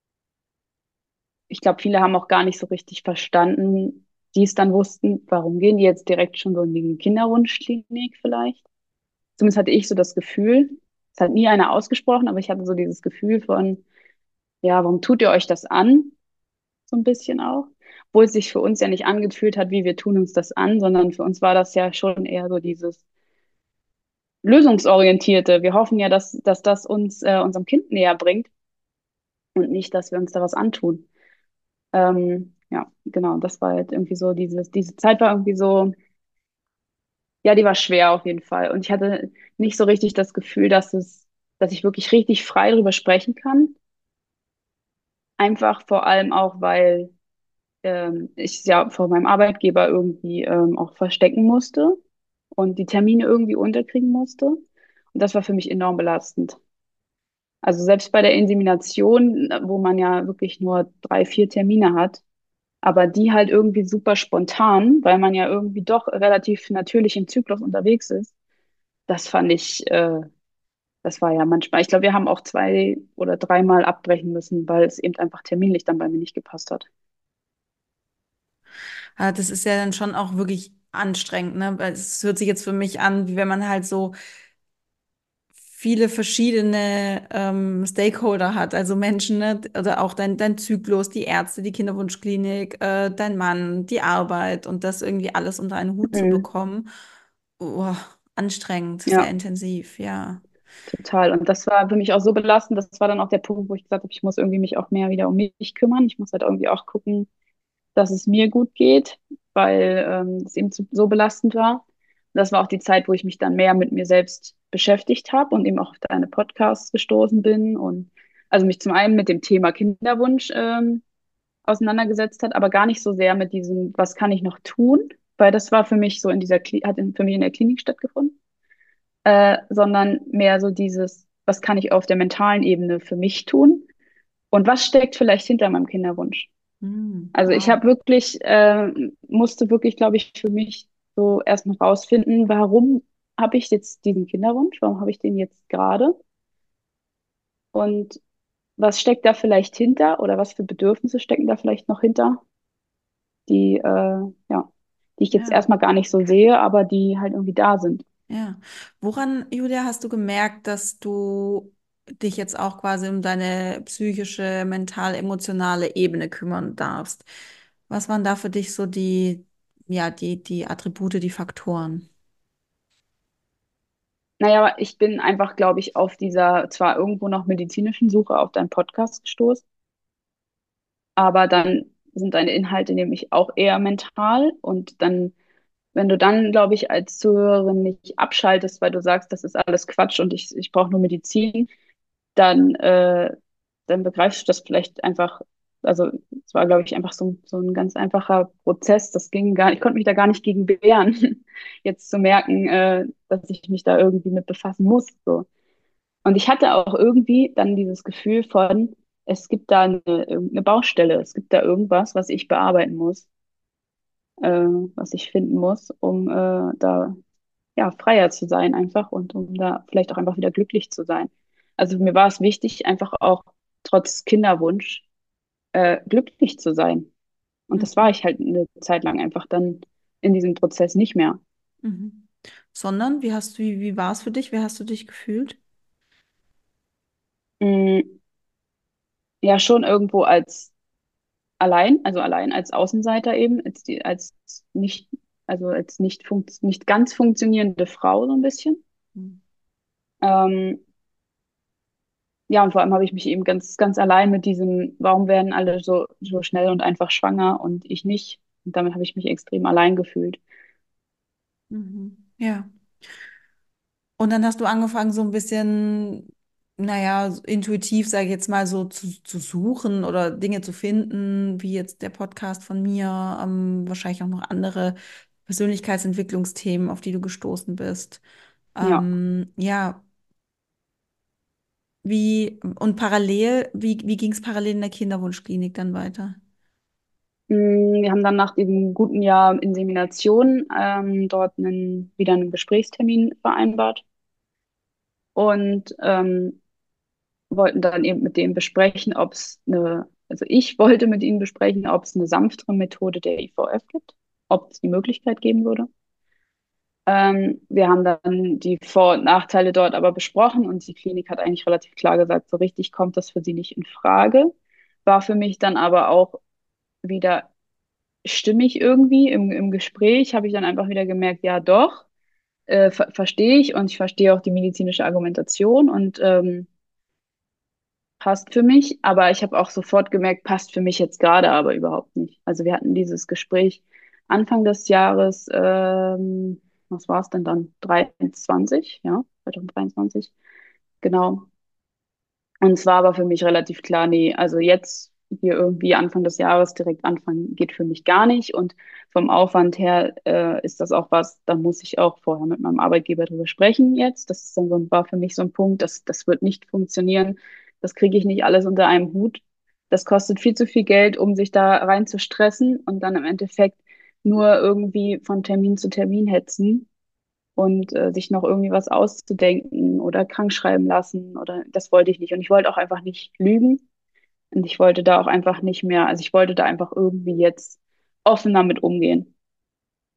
Ich glaube, viele haben auch gar nicht so richtig verstanden, die es dann wussten, warum gehen die jetzt direkt schon so in die Kinderwunschklinik vielleicht? Zumindest hatte ich so das Gefühl, es hat nie einer ausgesprochen, aber ich hatte so dieses Gefühl von, ja, warum tut ihr euch das an? So ein bisschen auch. Obwohl es sich für uns ja nicht angefühlt hat, wie wir tun uns das an, sondern für uns war das ja schon eher so dieses lösungsorientierte. Wir hoffen ja, dass, dass das uns äh, unserem Kind näher bringt und nicht, dass wir uns da was antun. Ähm, ja, genau, das war halt irgendwie so dieses, diese Zeit war irgendwie so, ja, die war schwer auf jeden Fall. Und ich hatte nicht so richtig das Gefühl, dass es, dass ich wirklich richtig frei darüber sprechen kann. Einfach vor allem auch, weil ähm, ich es ja vor meinem Arbeitgeber irgendwie ähm, auch verstecken musste und die Termine irgendwie unterkriegen musste. Und das war für mich enorm belastend. Also selbst bei der Insemination, äh, wo man ja wirklich nur drei, vier Termine hat, aber die halt irgendwie super spontan, weil man ja irgendwie doch relativ natürlich im Zyklus unterwegs ist. Das fand ich, äh, das war ja manchmal, ich glaube, wir haben auch zwei oder dreimal abbrechen müssen, weil es eben einfach terminlich dann bei mir nicht gepasst hat. Ah, das ist ja dann schon auch wirklich anstrengend, ne? Weil es hört sich jetzt für mich an, wie wenn man halt so viele verschiedene ähm, Stakeholder hat, also Menschen, ne? Oder auch dein, dein Zyklus, die Ärzte, die Kinderwunschklinik, äh, dein Mann, die Arbeit und das irgendwie alles unter einen Hut zu Mhm. bekommen. Oh, anstrengend, sehr Ja, intensiv, ja. total. Und das war für mich auch so belastend. Das war dann auch der Punkt, wo ich gesagt habe, ich muss irgendwie mich auch mehr wieder um mich kümmern. Ich muss halt irgendwie auch gucken, dass es mir gut geht, weil ähm, es eben zu, so belastend war. Und das war auch die Zeit, wo ich mich dann mehr mit mir selbst beschäftigt habe und eben auch auf deine Podcasts gestoßen bin und also mich zum einen mit dem Thema Kinderwunsch ähm, auseinandergesetzt hat, aber gar nicht so sehr mit diesem, was kann ich noch tun, weil das war für mich so in dieser, Kli hat in, für mich in der Klinik stattgefunden, äh, sondern mehr so dieses, was kann ich auf der mentalen Ebene für mich tun und was steckt vielleicht hinter meinem Kinderwunsch. Hm, Also ich wow. habe wirklich, äh, musste wirklich, glaube ich, für mich so erstmal rausfinden, warum habe ich jetzt diesen Kinderwunsch, warum habe ich den jetzt gerade und was steckt da vielleicht hinter oder was für Bedürfnisse stecken da vielleicht noch hinter, die, äh, ja, die ich jetzt Ja. erstmal gar nicht so sehe, aber die halt irgendwie da sind. Ja. Woran, Julia, hast du gemerkt, dass du dich jetzt auch quasi um deine psychische, mental-emotionale Ebene kümmern darfst? Was waren da für dich so die, ja, die, die Attribute, die Faktoren? Naja, ich bin einfach, glaube ich, auf dieser zwar irgendwo noch medizinischen Suche auf deinen Podcast gestoßen, aber dann sind deine Inhalte nämlich auch eher mental und dann, wenn du dann, glaube ich, als Zuhörerin nicht abschaltest, weil du sagst, das ist alles Quatsch und ich, ich brauche nur Medizin, dann, äh, dann begreifst du das vielleicht einfach. Also es war, glaube ich, einfach so, so ein ganz einfacher Prozess. Das ging gar, ich konnte mich da gar nicht gegen wehren, jetzt zu merken, äh, dass ich mich da irgendwie mit befassen muss. So. Und ich hatte auch irgendwie dann dieses Gefühl von, es gibt da eine, eine Baustelle, es gibt da irgendwas, was ich bearbeiten muss, äh, was ich finden muss, um äh, da ja freier zu sein einfach und um da vielleicht auch einfach wieder glücklich zu sein. Also mir war es wichtig, einfach auch trotz Kinderwunsch äh, glücklich zu sein. Und das war Mhm. ich halt eine Zeit lang einfach dann in diesem Prozess nicht mehr. Mhm. Sondern, wie hast du, wie, wie war es für dich? Wie hast du dich gefühlt? Mm, ja, schon irgendwo als allein, also allein als Außenseiter eben, als die, als nicht, also als nicht funkt, nicht ganz funktionierende Frau so ein bisschen. Mhm. Ähm, ja, und vor allem habe ich mich eben ganz, ganz allein mit diesem, warum werden alle so, so schnell und einfach schwanger und ich nicht? Und damit habe ich mich extrem allein gefühlt. Mhm. Ja. Und dann hast du angefangen, so ein bisschen, naja, so intuitiv, sage ich jetzt mal, so zu, zu suchen oder Dinge zu finden, wie jetzt der Podcast von mir, ähm, wahrscheinlich auch noch andere Persönlichkeitsentwicklungsthemen, auf die du gestoßen bist. Ja. Ähm, ja, wie, und parallel, wie, wie ging es parallel in der Kinderwunschklinik dann weiter? Mm, Wir haben dann nach diesem guten Jahr Insemination ähm, dort einen, wieder einen Gesprächstermin vereinbart und ähm, wollten dann eben mit denen besprechen, ob es eine, also ich wollte mit ihnen besprechen, ob es eine sanftere Methode der I V F gibt, ob es die Möglichkeit geben würde. Ähm, wir haben dann die Vor- und Nachteile dort aber besprochen und die Klinik hat eigentlich relativ klar gesagt, so richtig kommt das für sie nicht in Frage. War für mich dann aber auch wieder stimmig irgendwie im, im Gespräch, habe ich dann einfach wieder gemerkt, ja doch, äh, ver verstehe ich und ich verstehe auch die medizinische Argumentation und ähm, passt für mich, aber ich habe auch sofort gemerkt, passt für mich jetzt gerade aber überhaupt nicht. Also wir hatten dieses Gespräch Anfang des Jahres, ähm, was war es denn dann? dreiundzwanzig, ja, zwanzig dreiundzwanzig, genau. Und es war aber für mich relativ klar, nee, also jetzt hier irgendwie Anfang des Jahres direkt anfangen geht für mich gar nicht. Und vom Aufwand her äh, ist das auch was, da muss ich auch vorher mit meinem Arbeitgeber drüber sprechen jetzt. Das ist dann so, ein- war für mich so ein Punkt, das, das wird nicht funktionieren. Das kriege ich nicht alles unter einem Hut. Das kostet viel zu viel Geld, um sich da rein zu stressen und dann im Endeffekt nur irgendwie von Termin zu Termin hetzen und äh, sich noch irgendwie was auszudenken oder krank schreiben lassen oder das wollte ich nicht. Und ich wollte auch einfach nicht lügen und ich wollte da auch einfach nicht mehr, also ich wollte da einfach irgendwie jetzt offen damit umgehen.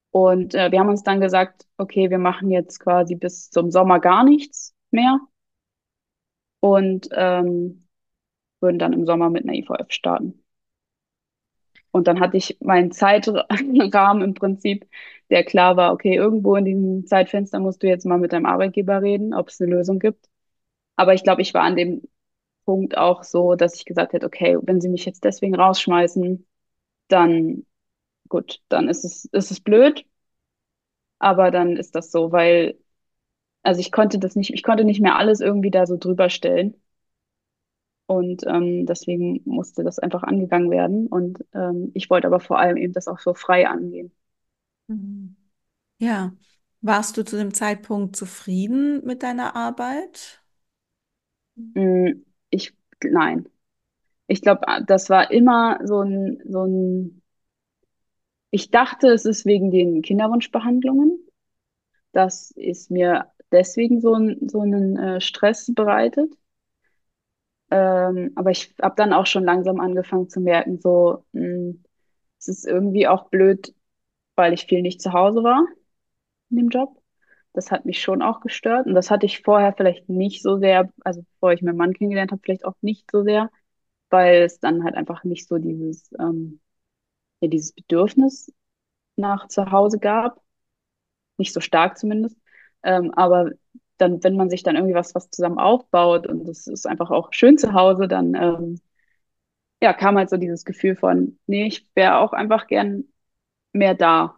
Und äh, wir haben uns dann gesagt, okay, wir machen jetzt quasi bis zum Sommer gar nichts mehr und ähm, würden dann im Sommer mit einer I V F starten. Und dann hatte ich meinen Zeitrahmen im Prinzip, der klar war, okay, irgendwo in diesem Zeitfenster musst du jetzt mal mit deinem Arbeitgeber reden, ob es eine Lösung gibt. Aber ich glaube, ich war an dem Punkt auch so, dass ich gesagt hätte, okay, wenn sie mich jetzt deswegen rausschmeißen, dann gut, dann ist es, ist es blöd, aber dann ist das so, weil, also ich konnte das nicht, ich konnte nicht mehr alles irgendwie da so drüber stellen. Und ähm, deswegen musste das einfach angegangen werden. Und ähm, ich wollte aber vor allem eben das auch so frei angehen. Mhm. Ja. Warst du zu dem Zeitpunkt zufrieden mit deiner Arbeit? Mm, Ich, nein. Ich glaube, das war immer so ein, so ein, ich dachte, es ist wegen den Kinderwunschbehandlungen. Das ist mir deswegen so, ein, so einen äh, Stress bereitet. Ähm, aber ich habe dann auch schon langsam angefangen zu merken, so, mh, es ist irgendwie auch blöd, weil ich viel nicht zu Hause war in dem Job. Das hat mich schon auch gestört. Und das hatte ich vorher vielleicht nicht so sehr, also bevor ich meinen Mann kennengelernt habe, vielleicht auch nicht so sehr, weil es dann halt einfach nicht so dieses, ähm, ja, dieses Bedürfnis nach zu Hause gab. Nicht so stark zumindest. Ähm, aber dann, wenn man sich dann irgendwie was, was zusammen aufbaut und es ist einfach auch schön zu Hause, dann ähm, ja, kam halt so dieses Gefühl von, nee, ich wäre auch einfach gern mehr da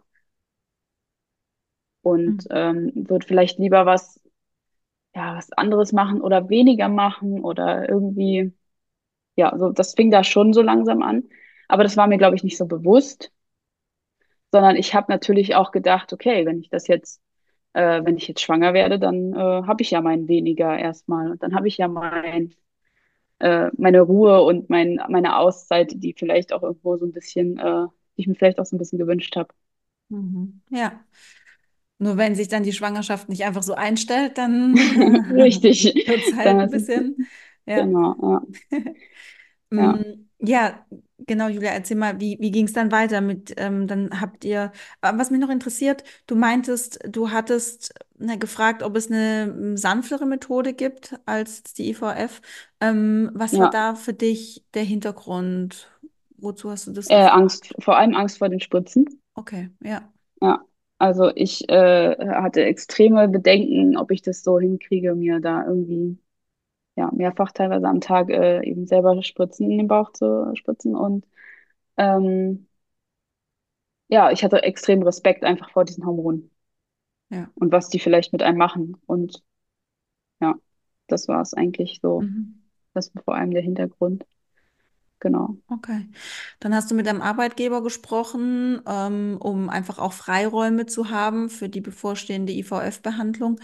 und Mhm. ähm, würde vielleicht lieber was, ja, was anderes machen oder weniger machen oder irgendwie, ja, so, das fing da schon so langsam an. Aber das war mir, glaube ich, nicht so bewusst, sondern ich habe natürlich auch gedacht, okay, wenn ich das jetzt, äh, wenn ich jetzt schwanger werde, dann äh, habe ich ja mein weniger erstmal und dann habe ich ja mein, äh, meine Ruhe und mein, meine Auszeit, die vielleicht auch irgendwo so ein bisschen, äh, die ich mir vielleicht auch so ein bisschen gewünscht habe. Mhm. Ja. Nur wenn sich dann die Schwangerschaft nicht einfach so einstellt, dann Richtig. wird es halt Dann ein ist es, bisschen, ja. genau, ja, ja, Mm, ja, genau, Julia, erzähl mal, wie, wie ging es dann weiter mit, ähm, dann habt ihr, äh, was mich noch interessiert, du meintest, du hattest ne, gefragt, ob es eine mm, sanftere Methode gibt als die I V F. Ähm, was war ja. da für dich der Hintergrund? Wozu hast du das Äh, gefühlt? Angst, vor allem Angst vor den Spritzen. Okay, ja. Ja. Also ich äh, hatte extreme Bedenken, ob ich das so hinkriege, mir da irgendwie ja, mehrfach teilweise am Tag äh, eben selber Spritzen in den Bauch zu spritzen. Und ähm, ja, ich hatte extrem Respekt einfach vor diesen Hormonen Ja. und was die vielleicht mit einem machen. Und ja, das war es eigentlich so. Mhm. Das war vor allem der Hintergrund. Genau. Okay. Dann hast du mit deinem Arbeitgeber gesprochen, ähm, um einfach auch Freiräume zu haben für die bevorstehende I V F-Behandlung.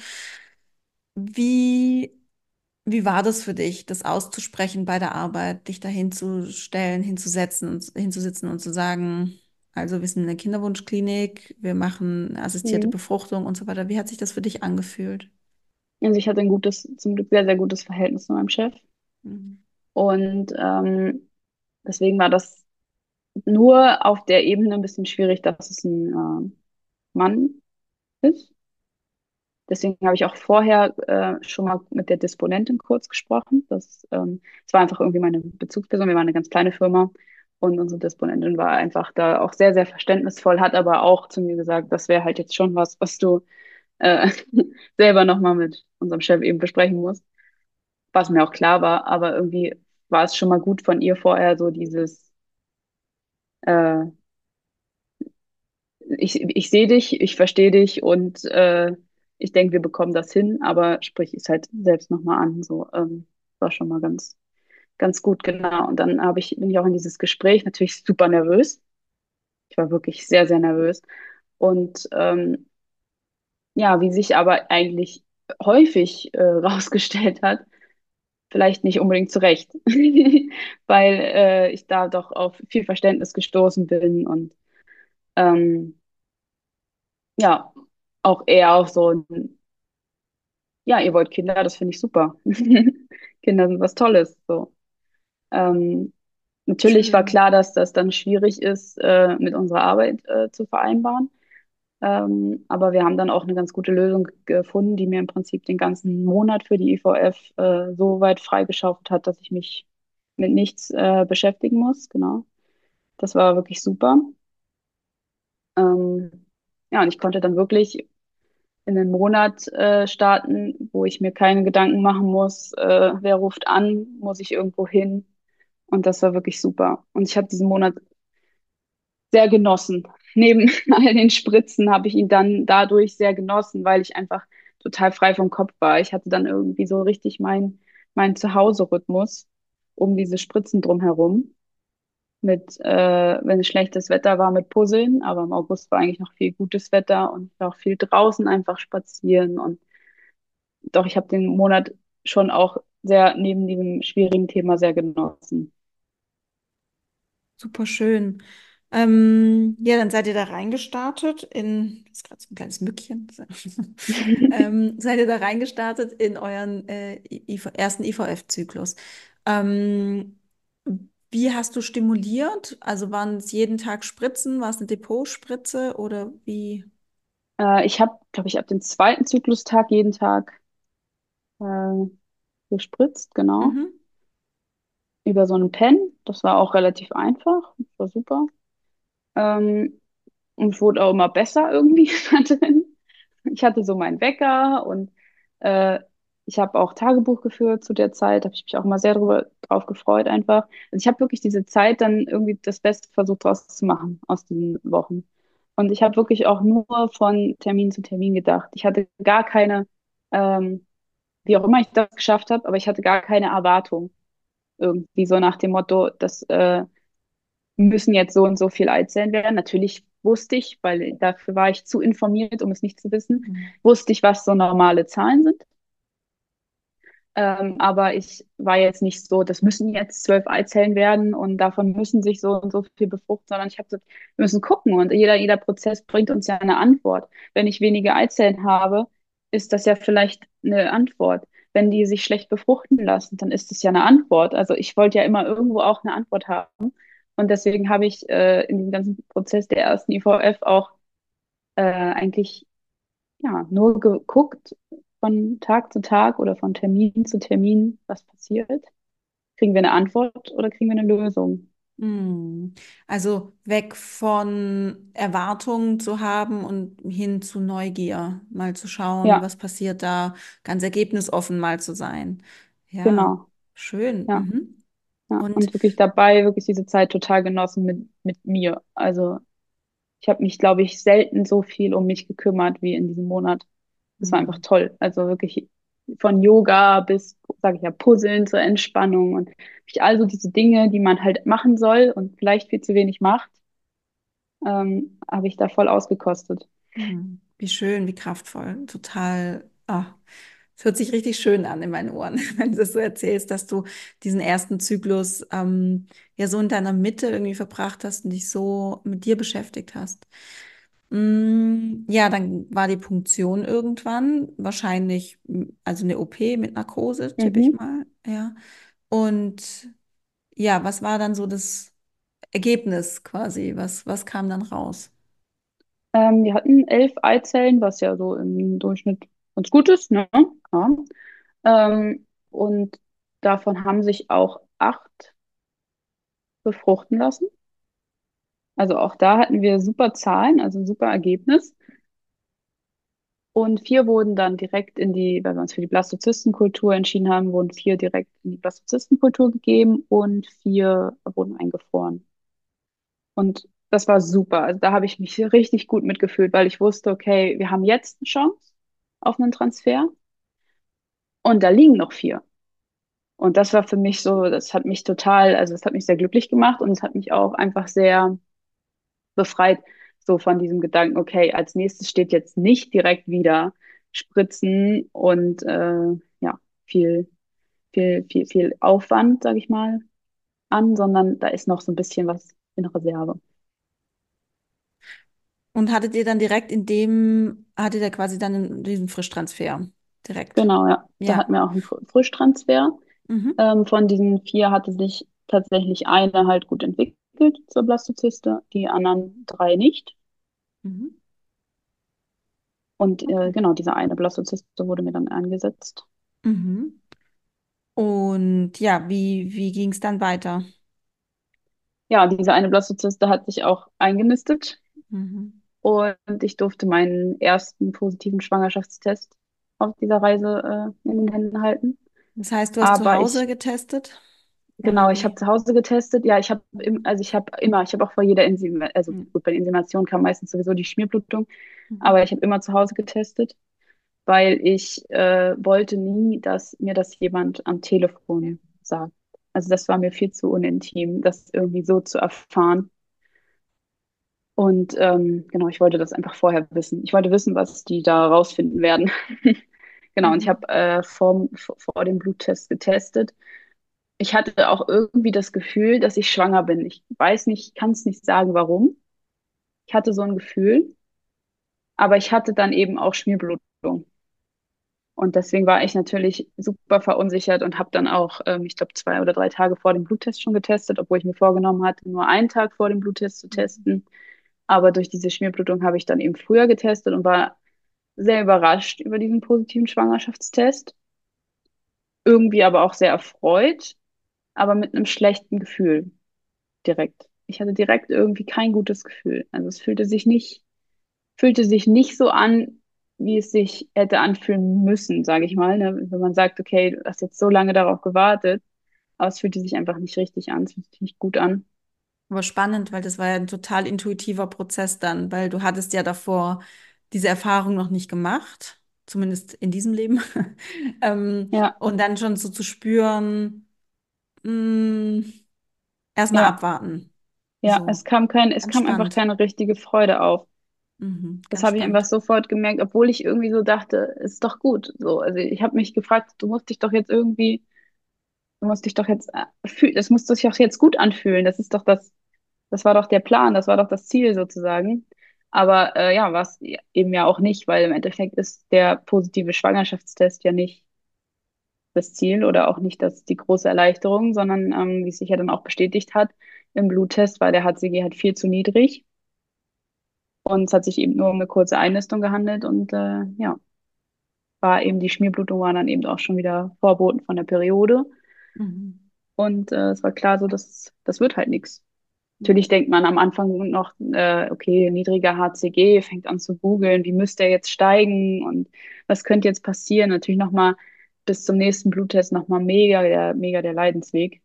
Wie, wie war das für dich, das auszusprechen bei der Arbeit, dich da hinzustellen, hinzusetzen und hinzusitzen und zu sagen, also wir sind eine Kinderwunschklinik, wir machen assistierte Mhm. Befruchtung und so weiter. Wie hat sich das für dich angefühlt? Also ich hatte ein gutes, zum Glück sehr, sehr gutes Verhältnis zu meinem Chef. Mhm. Und ähm, deswegen war das nur auf der Ebene ein bisschen schwierig, dass es ein äh, Mann ist. Deswegen habe ich auch vorher äh, schon mal mit der Disponentin kurz gesprochen. Das, ähm, das war einfach irgendwie meine Bezugsperson. Wir waren eine ganz kleine Firma und unsere Disponentin war einfach da auch sehr, sehr verständnisvoll, hat aber auch zu mir gesagt, das wäre halt jetzt schon was, was du äh, selber nochmal mit unserem Chef eben besprechen musst, was mir auch klar war. Aber irgendwie war es schon mal gut von ihr vorher so dieses äh, ich, ich sehe dich, ich verstehe dich und äh, ich denke, wir bekommen das hin, aber sprich es halt selbst nochmal an. So, ähm, war schon mal ganz, ganz gut, genau. Und dann habe ich, bin ich auch in dieses Gespräch natürlich super nervös. Ich war wirklich sehr, sehr nervös. Und ähm, ja, wie sich aber eigentlich häufig äh, rausgestellt hat, vielleicht nicht unbedingt zu Recht, weil äh, ich da doch auf viel Verständnis gestoßen bin und ähm, ja, auch eher auf so ein ja, ihr wollt Kinder, das finde ich super. Kinder sind was Tolles. So. Ähm, natürlich war Schön. klar, dass das dann schwierig ist, äh, mit unserer Arbeit äh, zu vereinbaren. Ähm, aber wir haben dann auch eine ganz gute Lösung gefunden, die mir im Prinzip den ganzen Monat für die I V F äh, so weit freigeschaufelt hat, dass ich mich mit nichts äh, beschäftigen muss. Genau. Das war wirklich super. Ähm, ja, und ich konnte dann wirklich in den Monat äh, starten, wo ich mir keine Gedanken machen muss, äh, wer ruft an, muss ich irgendwo hin. Und das war wirklich super. Und ich habe diesen Monat sehr genossen. Neben all den Spritzen habe ich ihn dann dadurch sehr genossen, weil ich einfach total frei vom Kopf war. Ich hatte dann irgendwie so richtig mein, mein Zuhause-Rhythmus um diese Spritzen drumherum. Mit, äh, wenn es schlechtes Wetter war, mit Puzzeln, aber im August war eigentlich noch viel gutes Wetter und ich war auch viel draußen einfach spazieren. Und doch, ich habe den Monat schon auch sehr neben diesem schwierigen Thema sehr genossen. Super schön. Ähm, ja, dann seid ihr da reingestartet in, das ist gerade so ein kleines Mückchen. ähm, seid ihr da reingestartet in euren äh, I V ersten I V F-Zyklus. Ähm, Wie hast du stimuliert? Also waren es jeden Tag Spritzen? War es eine Depotspritze oder wie? Äh, ich habe, glaube ich, ab dem zweiten Zyklustag jeden Tag äh, gespritzt, genau, Mhm. über so einen Pen. Das war auch relativ einfach, das war super. Ähm, und wurde auch immer besser irgendwie da drin. Ich hatte so meinen Wecker und äh, ich habe auch Tagebuch geführt zu der Zeit, habe ich mich auch mal sehr drüber, drauf gefreut einfach. Also ich habe wirklich diese Zeit dann irgendwie das Beste versucht draus zu machen aus diesen Wochen. Und ich habe wirklich auch nur von Termin zu Termin gedacht. Ich hatte gar keine, ähm, wie auch immer ich das geschafft habe, aber ich hatte gar keine Erwartung. Irgendwie so nach dem Motto, das äh, müssen jetzt so und so viel Eizellen werden. Natürlich wusste ich, weil dafür war ich zu informiert, um es nicht zu wissen, Mhm. wusste ich, was so normale Zahlen sind. Ähm, aber ich war jetzt nicht so, das müssen jetzt zwölf Eizellen werden und davon müssen sich so und so viel befruchten, sondern ich habe gesagt, wir müssen gucken und jeder, jeder Prozess bringt uns ja eine Antwort. Wenn ich wenige Eizellen habe, ist das ja vielleicht eine Antwort. Wenn die sich schlecht befruchten lassen, dann ist das ja eine Antwort. Also ich wollte ja immer irgendwo auch eine Antwort haben. Und deswegen habe ich äh, in diesem ganzen Prozess der ersten I V F auch äh, eigentlich ja, nur geguckt von Tag zu Tag oder von Termin zu Termin, was passiert. Kriegen wir eine Antwort oder kriegen wir eine Lösung? Hm. Also weg von Erwartungen zu haben und hin zu Neugier, mal zu schauen, Ja, was passiert da, ganz ergebnisoffen mal zu sein. Ja, genau. schön. Ja, Mhm. ja. Und Und wirklich dabei, wirklich diese Zeit total genossen mit, mit mir. Also ich habe mich, glaube ich, selten so viel um mich gekümmert wie in diesem Monat. Das war einfach hm. toll. Also wirklich von Yoga bis, sage ich ja, Puzzeln zur Entspannung und wirklich also diese Dinge, die man halt machen soll und vielleicht viel zu wenig macht, ähm, habe ich da voll ausgekostet. Hm. Wie schön, wie kraftvoll. Total. Ah, es hört sich richtig schön an in meinen Ohren, wenn du das so erzählst, dass du diesen ersten Zyklus ähm, ja so in deiner Mitte irgendwie verbracht hast und dich so mit dir beschäftigt hast. Mm, ja, dann war die Punktion irgendwann, wahrscheinlich, mm, also eine O P mit Narkose, tippe ich Mhm. mal, ja. Und ja, was war dann so das Ergebnis quasi? Was, was kam dann raus? Ähm, wir hatten elf Eizellen, was ja so im Durchschnitt ganz gut ist, ne? Ja. Ähm, und davon haben sich auch acht befruchten lassen. Also auch da hatten wir super Zahlen, also ein super Ergebnis. Und vier wurden dann direkt in die, weil wir uns für die Blastozystenkultur entschieden haben, wurden vier direkt in die Blastozystenkultur gegeben und vier wurden eingefroren. Und das war super. Also da habe ich mich richtig gut mitgefühlt, weil ich wusste, okay, wir haben jetzt eine Chance auf einen Transfer und da liegen noch vier. Und das war für mich so, das hat mich total, also es hat mich sehr glücklich gemacht und es hat mich auch einfach sehr befreit, so von diesem Gedanken, okay, als nächstes steht jetzt nicht direkt wieder Spritzen und äh, ja, viel, viel, viel, viel Aufwand, sage ich mal, an, sondern da ist noch so ein bisschen was in Reserve. Und hattet ihr dann direkt in dem, hattet ihr quasi dann diesen Frischtransfer direkt? Genau, ja. Da Ja. hatten wir auch einen Fr- Frischtransfer. Mhm. Ähm, von diesen vier hatte sich tatsächlich eine halt gut entwickelt zur Blastozyste, die anderen drei nicht. Mhm. Und äh, Okay. genau, diese eine Blastozyste wurde mir dann angesetzt. Mhm. Und ja, wie, wie ging es dann weiter? Ja, diese eine Blastozyste hat sich auch eingenistet Mhm. und ich durfte meinen ersten positiven Schwangerschaftstest auf dieser Reise äh, in den Händen halten. Das heißt, du hast zu Aber Hause ich, getestet? genau, Oder ich habe wie? zu Hause getestet. Ja, ich habe, im, Mhm. also ich habe immer, ich habe auch vor jeder Enzym, also Mhm. gut, bei der Enzymation kam meistens sowieso die Schmierblutung, Mhm. aber ich habe immer zu Hause getestet, weil ich äh, wollte nie, dass mir das jemand am Telefon sagt. Also das war mir viel zu unintim, das irgendwie so zu erfahren. Und ähm, genau, ich wollte das einfach vorher wissen. Ich wollte wissen, was die da rausfinden werden. Genau, und ich Mhm. habe äh, vor, vor dem Bluttest getestet. Ich hatte auch irgendwie das Gefühl, dass ich schwanger bin. Ich weiß nicht, kann es nicht sagen, warum. Ich hatte so ein Gefühl, aber ich hatte dann eben auch Schmierblutung. Und deswegen war ich natürlich super verunsichert und habe dann auch, ähm, ich glaube, zwei oder drei Tage vor dem Bluttest schon getestet, obwohl ich mir vorgenommen hatte, nur einen Tag vor dem Bluttest zu Mhm. testen. Aber durch diese Schmierblutung habe ich dann eben früher getestet und war sehr überrascht über diesen positiven Schwangerschaftstest. Irgendwie aber auch sehr erfreut, aber mit einem schlechten Gefühl direkt. Ich hatte direkt irgendwie kein gutes Gefühl. Also es fühlte sich nicht, fühlte sich nicht so an, wie es sich hätte anfühlen müssen, sage ich mal. Ne? Wenn man sagt, okay, du hast jetzt so lange darauf gewartet, aber es fühlte sich einfach nicht richtig an, es fühlte sich nicht gut an. Aber spannend, weil das war ja ein total intuitiver Prozess dann, weil du hattest ja davor diese Erfahrung noch nicht gemacht, zumindest in diesem Leben. Ähm, Ja, und dann schon so zu spüren, mh, erstmal ja, abwarten. ja, So, es kam kein, es ganz kam einfach spannend. keine richtige Freude auf. Mhm, Das ganz habe ich einfach spannend. sofort gemerkt, obwohl ich irgendwie so dachte, ist doch gut. So, also ich habe mich gefragt, du musst dich doch jetzt irgendwie, du musst dich doch jetzt äh, fühlen, das muss sich doch jetzt gut anfühlen. Das ist doch das, das war doch der Plan, das war doch das Ziel sozusagen. Aber äh, ja, war es eben ja auch nicht, weil im Endeffekt ist der positive Schwangerschaftstest ja nicht das Ziel oder auch nicht das, die große Erleichterung, sondern ähm, wie es sich ja dann auch bestätigt hat, im Bluttest war der H C G halt viel zu niedrig und es hat sich eben nur um eine kurze Einnistung gehandelt und äh, ja, war eben die Schmierblutung war dann eben auch schon wieder Vorboten von der Periode Mhm. und äh, es war klar so, dass das wird halt nichts. Ja. Natürlich denkt man am Anfang noch, äh, okay, niedriger H C G, fängt an zu googeln, wie müsste er jetzt steigen und was könnte jetzt passieren? Natürlich nochmal bis zum nächsten Bluttest nochmal mega der, mega der Leidensweg,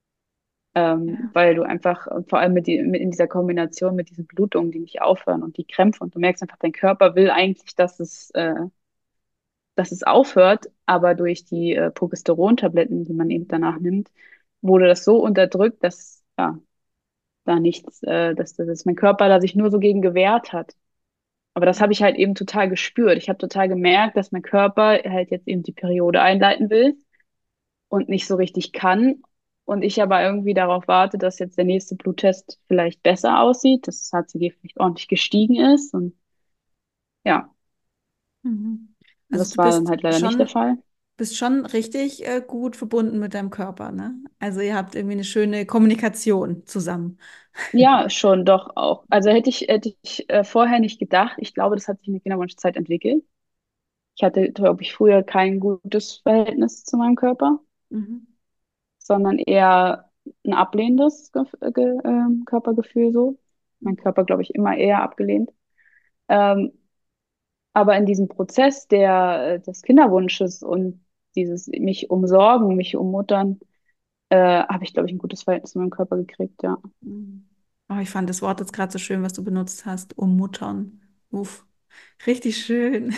ähm, Ja. weil du einfach, und vor allem mit, die, mit in dieser Kombination mit diesen Blutungen, die nicht aufhören und die Krämpfe und du merkst einfach, dein Körper will eigentlich, dass es, äh, dass es aufhört, aber durch die äh, Progesterontabletten, die man eben danach nimmt, wurde das so unterdrückt, dass ja, da nichts, äh, dass, dass mein Körper da sich nur so gegen gewehrt hat. Aber das habe ich halt eben total gespürt. Ich habe total gemerkt, dass mein Körper halt jetzt eben die Periode einleiten will und nicht so richtig kann. Und ich aber irgendwie darauf warte, dass jetzt der nächste Bluttest vielleicht besser aussieht, dass das H C G vielleicht ordentlich gestiegen ist. Und ja, Mhm. Also das du war dann bist halt leider nicht der schon, Fall. bist schon richtig äh, gut verbunden mit deinem Körper, ne? Also ihr habt irgendwie eine schöne Kommunikation zusammen. Ja, schon doch auch. Also hätte ich, hätte ich äh, vorher nicht gedacht. Ich glaube, das hat sich in der Kinderwunschzeit entwickelt. Ich hatte, glaube ich, früher kein gutes Verhältnis zu meinem Körper, Mhm. sondern eher ein ablehnendes Ge Ge ähm, Körpergefühl so. Mein Körper, glaube ich, immer eher abgelehnt. Ähm, aber in diesem Prozess der, äh, des Kinderwunsches und dieses mich umsorgen, mich ummuttern, äh, habe ich, glaube ich, ein gutes Verhältnis zu meinem Körper gekriegt, ja. Mhm. Oh, ich fand das Wort jetzt gerade so schön, was du benutzt hast, ummuttern. Uff, richtig schön.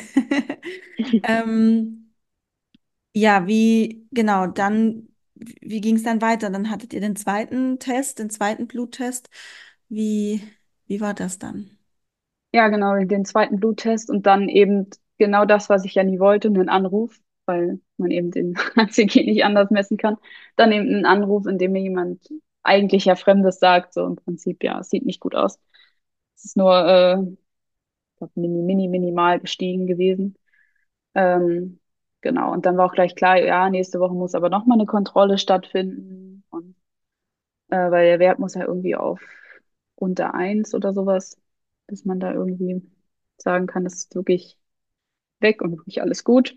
Ähm, ja, wie, genau, dann, wie ging es dann weiter? Dann hattet ihr den zweiten Test, den zweiten Bluttest. Wie, wie war das dann? Ja, genau, den zweiten Bluttest und dann eben genau das, was ich ja nie wollte, einen Anruf, weil man eben den H C G nicht anders messen kann. Dann eben einen Anruf, in dem mir jemand eigentlich ja Fremdes sagt, so im Prinzip, ja, es sieht nicht gut aus. Es ist nur, äh, ich glaub, mini, mini, minimal gestiegen gewesen. Ähm, genau, und dann war auch gleich klar, ja, nächste Woche muss aber nochmal eine Kontrolle stattfinden. Und, äh, weil der Wert muss ja irgendwie auf unter eins oder sowas, bis man da irgendwie sagen kann, das ist wirklich. weg und wirklich alles gut.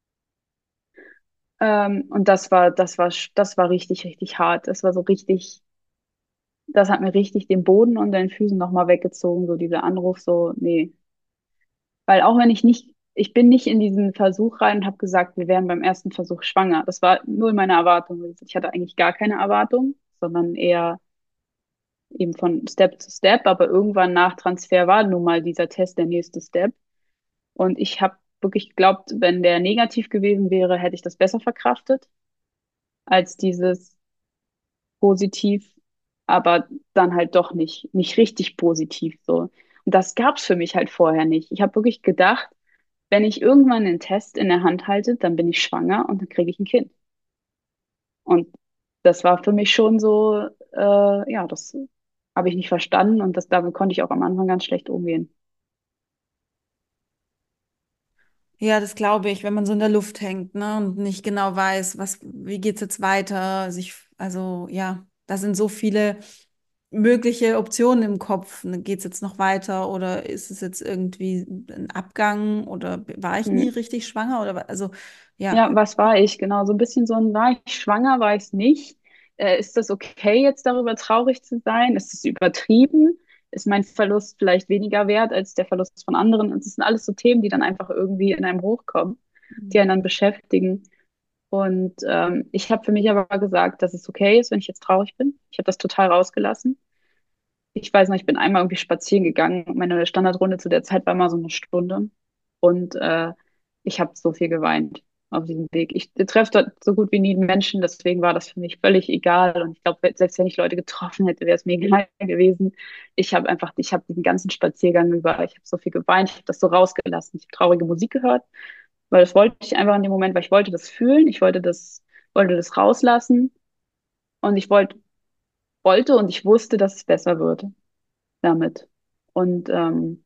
Ähm, und das war, das war, sch- das war richtig, richtig hart. Das war so richtig, das hat mir richtig den Boden unter den Füßen nochmal weggezogen, so dieser Anruf, so, nee. Weil auch wenn ich nicht, ich bin nicht in diesen Versuch rein und habe gesagt, wir werden beim ersten Versuch schwanger. Das war null meine Erwartung. Ich hatte eigentlich gar keine Erwartung, sondern eher eben von Step zu Step. Aber irgendwann nach Transfer war nun mal dieser Test der nächste Step. Und ich habe wirklich geglaubt, wenn der negativ gewesen wäre, hätte ich das besser verkraftet als dieses positiv, aber dann halt doch nicht, nicht richtig positiv so. Und das gab's für mich halt vorher nicht. Ich habe wirklich gedacht, wenn ich irgendwann einen Test in der Hand halte, dann bin ich schwanger und dann kriege ich ein Kind. Und das war für mich schon so, äh, ja, das habe ich nicht verstanden und das, damit konnte ich auch am Anfang ganz schlecht umgehen. Ja, das glaube ich, wenn man so in der Luft hängt, ne, und nicht genau weiß, was, wie geht's jetzt weiter, sich, also ja, da sind so viele mögliche Optionen im Kopf. Ne, geht's jetzt noch weiter oder ist es jetzt irgendwie ein Abgang oder war ich nie Hm. richtig schwanger oder wa- also ja. Ja, was war ich? Genau, so ein bisschen so ein, war ich schwanger, war ich es nicht? Äh, ist das okay, jetzt darüber traurig zu sein? Ist es übertrieben? Ist mein Verlust vielleicht weniger wert als der Verlust von anderen? Und das sind alles so Themen, die dann einfach irgendwie in einem hochkommen, die einen dann beschäftigen. Und ähm, ich habe für mich aber gesagt, dass es okay ist, wenn ich jetzt traurig bin. Ich habe das total rausgelassen. Ich weiß noch, ich bin einmal irgendwie spazieren gegangen. Meine Standardrunde zu der Zeit war mal so eine Stunde. Und äh, ich habe so viel geweint auf diesem Weg. Ich treffe dort so gut wie nie Menschen, deswegen war das für mich völlig egal. Und ich glaube, selbst wenn ich Leute getroffen hätte, wäre es mir egal gewesen. Ich habe einfach, ich habe diesen ganzen Spaziergang über, ich habe so viel geweint, ich habe das so rausgelassen. Ich habe traurige Musik gehört, weil das wollte ich einfach in dem Moment, weil ich wollte das fühlen, ich wollte das, wollte das rauslassen und ich wollte, wollte und ich wusste, dass es besser wird damit. Und ähm,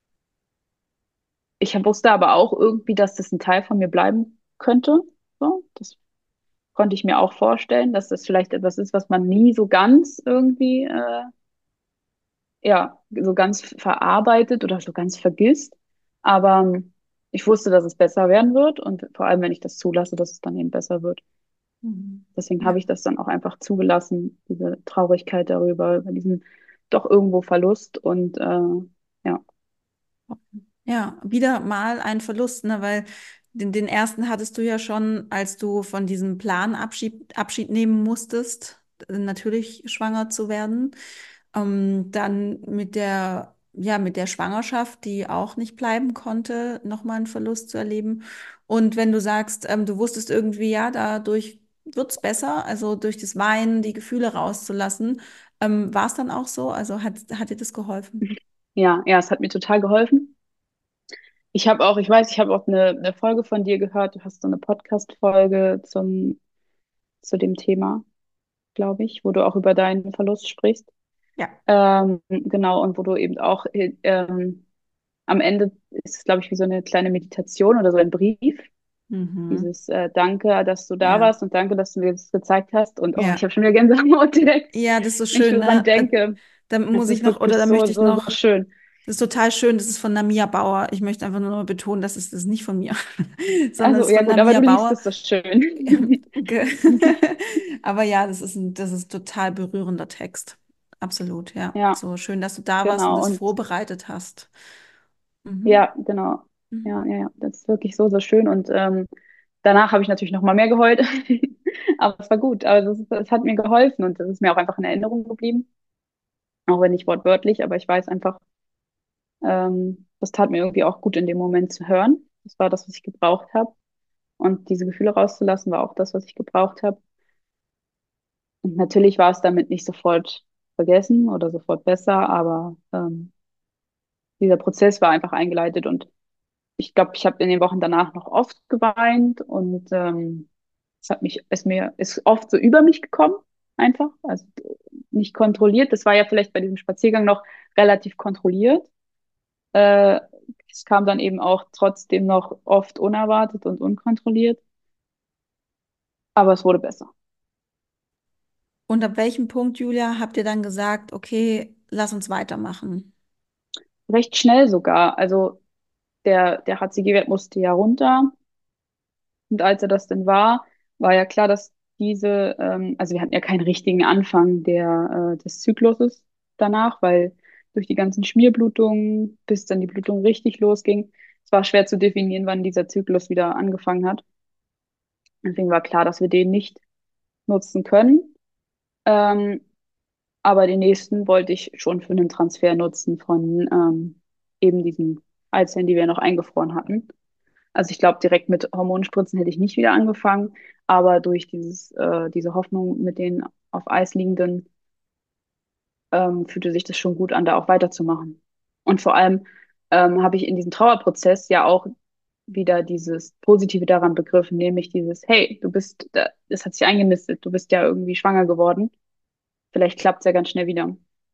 ich wusste aber auch irgendwie, dass das ein Teil von mir bleiben könnte. So, das konnte ich mir auch vorstellen, dass das vielleicht etwas ist, was man nie so ganz irgendwie, äh, ja, so ganz verarbeitet oder so ganz vergisst. Aber ähm, ich wusste, dass es besser werden wird und vor allem, wenn ich das zulasse, dass es dann eben besser wird. Mhm. Deswegen habe Ja. ich das dann auch einfach zugelassen, diese Traurigkeit darüber, über diesen doch irgendwo Verlust und äh, ja. Ja, wieder mal ein Verlust, ne? Weil den, den ersten hattest du ja schon, als du von diesem Plan Abschied, Abschied nehmen musstest, äh, natürlich schwanger zu werden. Ähm, dann mit der, ja, mit der Schwangerschaft, die auch nicht bleiben konnte, nochmal einen Verlust zu erleben. Und wenn du sagst, ähm, du wusstest irgendwie, ja, dadurch wird's besser, also durch das Weinen die Gefühle rauszulassen, ähm, war es dann auch so? Also hat, hat dir das geholfen? Ja, ja, es hat mir total geholfen. Ich habe auch, ich weiß, ich habe auch eine, eine Folge von dir gehört. Du hast so eine Podcast-Folge zum, zu dem Thema, glaube ich, wo du auch über deinen Verlust sprichst. Ja. Ähm, genau, und wo du eben auch äh, ähm, am Ende ist es, glaube ich, wie so eine kleine Meditation oder so ein Brief. Mhm. Dieses äh, Danke, dass du da Ja. warst und danke, dass du mir das gezeigt hast. Und oh, ich Ja. habe schon wieder Gänsehaut direkt, Ja, das ist so wenn ich schön, daran ne? Da, denke. da Es muss ich ist noch, oder wirklich da so, möchte ich so, so noch, schön. das ist total schön, das ist von Namia Bauer. Ich möchte einfach nur noch betonen, das ist das ist nicht von mir, sondern es Also, ist ja von gut, aber Namia du liest Bauer. es so schön. Ja, danke. Aber ja, das ist ein, das ist total berührender Text. Absolut, ja. Ja, So schön, dass du da warst und genau. das Und vorbereitet hast. Mhm. ja, genau. Ja, Mhm. ja, ja. Das ist wirklich so, so schön. Und ähm, danach habe ich natürlich noch mal mehr geheult. Aber es war gut. Also es, es hat mir geholfen und es ist mir auch einfach in Erinnerung geblieben. Auch wenn nicht wortwörtlich, aber ich weiß einfach, ähm, das tat mir irgendwie auch gut in dem Moment zu hören. Das war das, was ich gebraucht habe. Und diese Gefühle rauszulassen, war auch das, was ich gebraucht habe. Und natürlich war es damit nicht sofort vergessen oder sofort besser, aber ähm, dieser Prozess war einfach eingeleitet und ich glaube, ich habe in den Wochen danach noch oft geweint und ähm, es hat mich, es mir ist oft so über mich gekommen, einfach, also nicht kontrolliert. Das war ja vielleicht bei diesem Spaziergang noch relativ kontrolliert. Äh, Es kam dann eben auch trotzdem noch oft unerwartet und unkontrolliert, aber es wurde besser. Und ab welchem Punkt, Julia, habt ihr dann gesagt, okay, lass uns weitermachen? Recht schnell sogar. Also der, der H C G-Wert musste ja runter. Und als er das denn war, war ja klar, dass diese, ähm, also wir hatten ja keinen richtigen Anfang der, äh, des Zykluses danach, weil durch die ganzen Schmierblutungen, bis dann die Blutung richtig losging, es war schwer zu definieren, wann dieser Zyklus wieder angefangen hat. Deswegen war klar, dass wir den nicht nutzen können. Ähm, aber den nächsten wollte ich schon für einen Transfer nutzen von ähm, eben diesen Eizellen, die wir noch eingefroren hatten. Also ich glaube, direkt mit Hormonspritzen hätte ich nicht wieder angefangen, aber durch dieses, äh, diese Hoffnung mit den auf Eis liegenden ähm, fühlte sich das schon gut an, da auch weiterzumachen. Und vor allem ähm, habe ich in diesem Trauerprozess ja auch wieder dieses Positive daran begriffen, nämlich dieses, hey, du bist, da, das hat sich eingenistet, du bist ja irgendwie schwanger geworden, vielleicht klappt es ja ganz schnell wieder.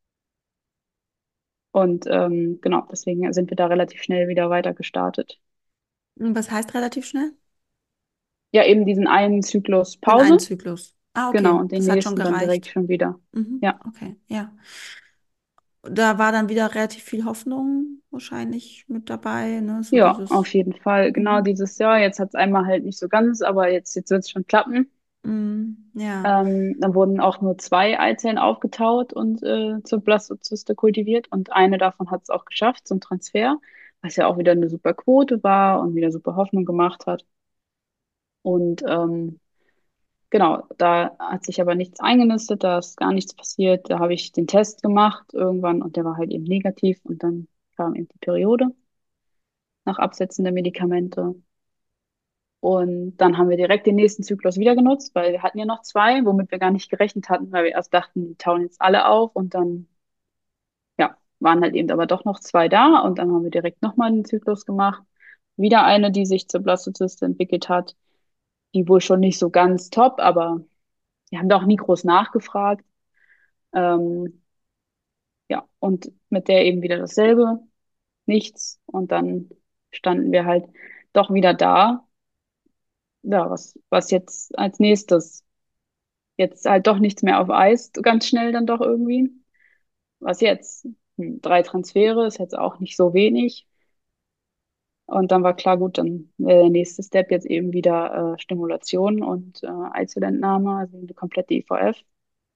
Und ähm, genau, deswegen sind wir da relativ schnell wieder weiter gestartet. Und was heißt relativ schnell? Ja, eben diesen einen Zyklus Den einen Pause, Zyklus. Ah, genau, okay. und den Das hat schon nächsten dann direkt gereicht. schon wieder. Mhm. Ja, Okay, ja. Da war dann wieder relativ viel Hoffnung wahrscheinlich mit dabei, ne? So ja, auf dieses. jeden Fall. Genau Mhm. dieses Jahr. Jetzt hat es einmal halt nicht so ganz, aber jetzt, jetzt wird es schon klappen. Mhm. Ja. Ähm, dann wurden auch nur zwei Eizellen aufgetaut und äh, zur Blastozyste kultiviert und eine davon hat es auch geschafft zum Transfer, was ja auch wieder eine super Quote war und wieder super Hoffnung gemacht hat. Und ähm, genau, da hat sich aber nichts eingenistet, da ist gar nichts passiert. Da habe ich den Test gemacht irgendwann und der war halt eben negativ und dann kam eben die Periode nach Absetzen der Medikamente. Und dann haben wir direkt den nächsten Zyklus wieder genutzt, weil wir hatten ja noch zwei, womit wir gar nicht gerechnet hatten, weil wir erst dachten, die tauen jetzt alle auf und dann, ja, waren halt eben aber doch noch zwei da und dann haben wir direkt nochmal einen Zyklus gemacht. Wieder eine, die sich zur Blastozyste entwickelt hat, die wohl schon nicht so ganz top, aber wir haben da auch nie groß nachgefragt. Ähm, ja, und mit der eben wieder dasselbe, nichts. Und dann standen wir halt doch wieder da. Ja, was, was jetzt als nächstes? Jetzt halt doch nichts mehr auf Eis, ganz schnell dann doch irgendwie. Was jetzt? Hm, drei Transfere ist jetzt auch nicht so wenig. Und dann war klar, gut, dann wäre der nächste Step jetzt eben wieder äh, Stimulation und äh, Eizellentnahme, also die komplette I V F.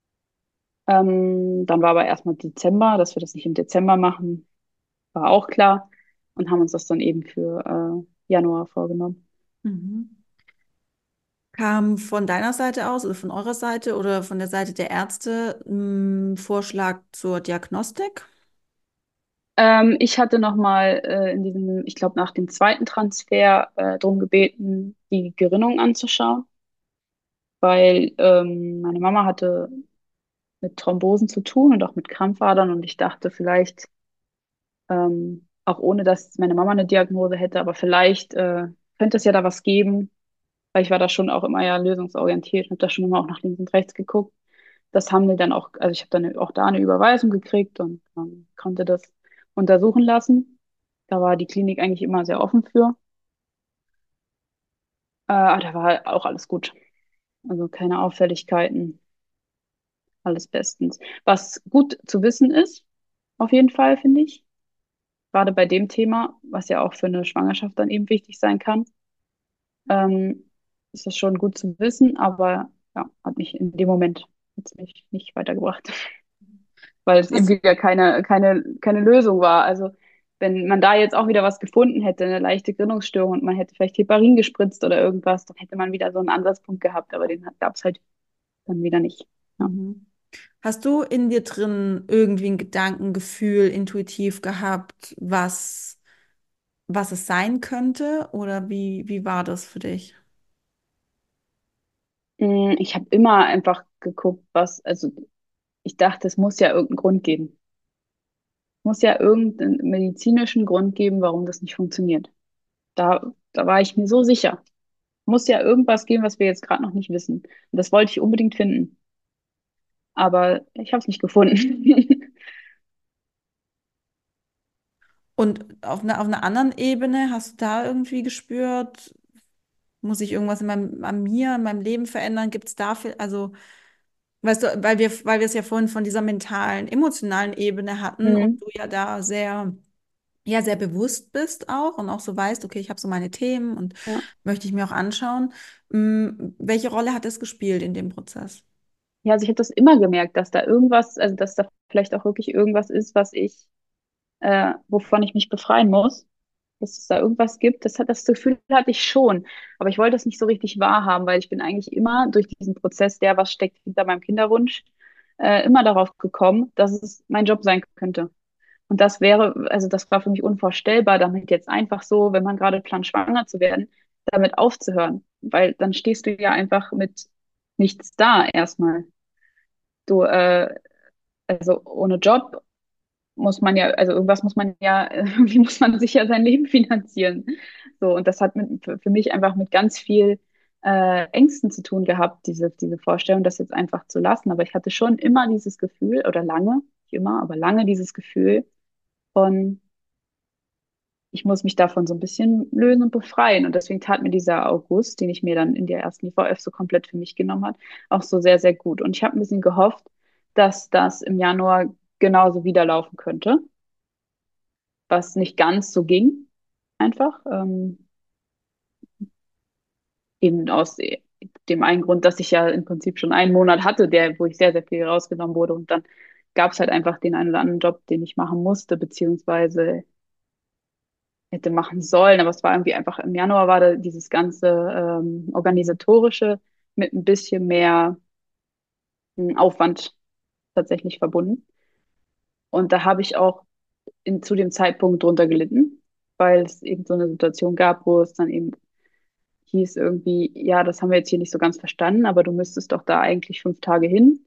Ähm, dann war aber erstmal Dezember, dass wir das nicht im Dezember machen, war auch klar und haben uns das dann eben für äh, Januar vorgenommen. Mhm. Kam von deiner Seite aus oder von eurer Seite oder von der Seite der Ärzte ein Vorschlag zur Diagnostik? Ähm, ich hatte nochmal äh, in diesem, ich glaube, nach dem zweiten Transfer äh, darum gebeten, die Gerinnung anzuschauen, weil ähm, meine Mama hatte mit Thrombosen zu tun und auch mit Krampfadern und ich dachte vielleicht, ähm, auch ohne dass meine Mama eine Diagnose hätte, aber vielleicht äh, könnte es ja da was geben, weil ich war da schon auch immer ja lösungsorientiert und habe da schon immer auch nach links und rechts geguckt. Das haben wir dann auch, also ich habe dann auch da eine Überweisung gekriegt und ähm, konnte das untersuchen lassen. Da war die Klinik eigentlich immer sehr offen für. Äh, aber da war auch alles gut. Also keine Auffälligkeiten, alles bestens. Was gut zu wissen ist, auf jeden Fall, finde ich, gerade bei dem Thema, was ja auch für eine Schwangerschaft dann eben wichtig sein kann, ähm, ist das schon gut zu wissen, aber ja, hat mich in dem Moment hat's mich nicht weitergebracht, weil es eben Was? wieder keine, keine, keine Lösung war. Also wenn man da jetzt auch wieder was gefunden hätte, eine leichte Gerinnungsstörung und man hätte vielleicht Heparin gespritzt oder irgendwas, dann hätte man wieder so einen Ansatzpunkt gehabt, aber den gab es halt dann wieder nicht. Ja. Mhm. Hast du in dir drin irgendwie ein Gedankengefühl intuitiv gehabt, was, was es sein könnte? Oder wie, wie war das für dich? Mm, Ich habe immer einfach geguckt, was, also ich dachte, es muss ja irgendeinen Grund geben. Muss ja irgendeinen medizinischen Grund geben, warum das nicht funktioniert. Da, da war ich mir so sicher. Muss ja irgendwas geben, was wir jetzt gerade noch nicht wissen. Und das wollte ich unbedingt finden. Aber ich habe es nicht gefunden. Und auf einer, auf einer anderen Ebene hast du da irgendwie gespürt, muss ich irgendwas in meinem, an mir, in meinem Leben verändern? Gibt es dafür, also, weißt du, weil wir, weil wir es ja vorhin von dieser mentalen, emotionalen Ebene hatten und Mhm. du ja da sehr ja sehr bewusst bist auch und auch so weißt, okay, ich habe so meine Themen und Ja. möchte ich mir auch anschauen. Mm, welche Rolle hat es gespielt in dem Prozess? Ja, also ich habe das immer gemerkt, dass da irgendwas, also dass da vielleicht auch wirklich irgendwas ist, was ich, äh, wovon ich mich befreien muss, dass es da irgendwas gibt. Das hat, das Gefühl hatte ich schon, aber ich wollte das nicht so richtig wahrhaben, weil ich bin eigentlich immer durch diesen Prozess, der was steckt hinter meinem Kinderwunsch, äh, immer darauf gekommen, dass es mein Job sein könnte. Und das wäre, also das war für mich unvorstellbar, damit jetzt einfach so, wenn man gerade plant, schwanger zu werden, damit aufzuhören. Weil dann stehst du ja einfach mit nichts da erstmal. Du, äh, also ohne Job muss man ja, also irgendwas muss man ja, irgendwie muss man sich ja sein Leben finanzieren. So, und das hat mit, für, für mich einfach mit ganz viel äh, Ängsten zu tun gehabt, diese, diese Vorstellung, das jetzt einfach zu lassen. Aber ich hatte schon immer dieses Gefühl, oder lange, nicht immer, aber lange dieses Gefühl von, ich muss mich davon so ein bisschen lösen und befreien. Und deswegen tat mir dieser August, den ich mir dann in der ersten I V F so komplett für mich genommen hat, auch so sehr, sehr gut. Und ich habe ein bisschen gehofft, dass das im Januar genauso wieder laufen könnte, was nicht ganz so ging, einfach. Ähm, eben aus dem einen Grund, dass ich ja im Prinzip schon einen Monat hatte, der, wo ich sehr, sehr viel rausgenommen wurde. Und dann gab es halt einfach den einen oder anderen Job, den ich machen musste, beziehungsweise hätte machen sollen, aber es war irgendwie einfach im Januar war da dieses ganze ähm, organisatorische mit ein bisschen mehr ähm, Aufwand tatsächlich verbunden. Und da habe ich auch in, zu dem Zeitpunkt drunter gelitten, weil es eben so eine Situation gab, wo es dann eben hieß irgendwie, ja, das haben wir jetzt hier nicht so ganz verstanden, aber du müsstest doch da eigentlich fünf Tage hin.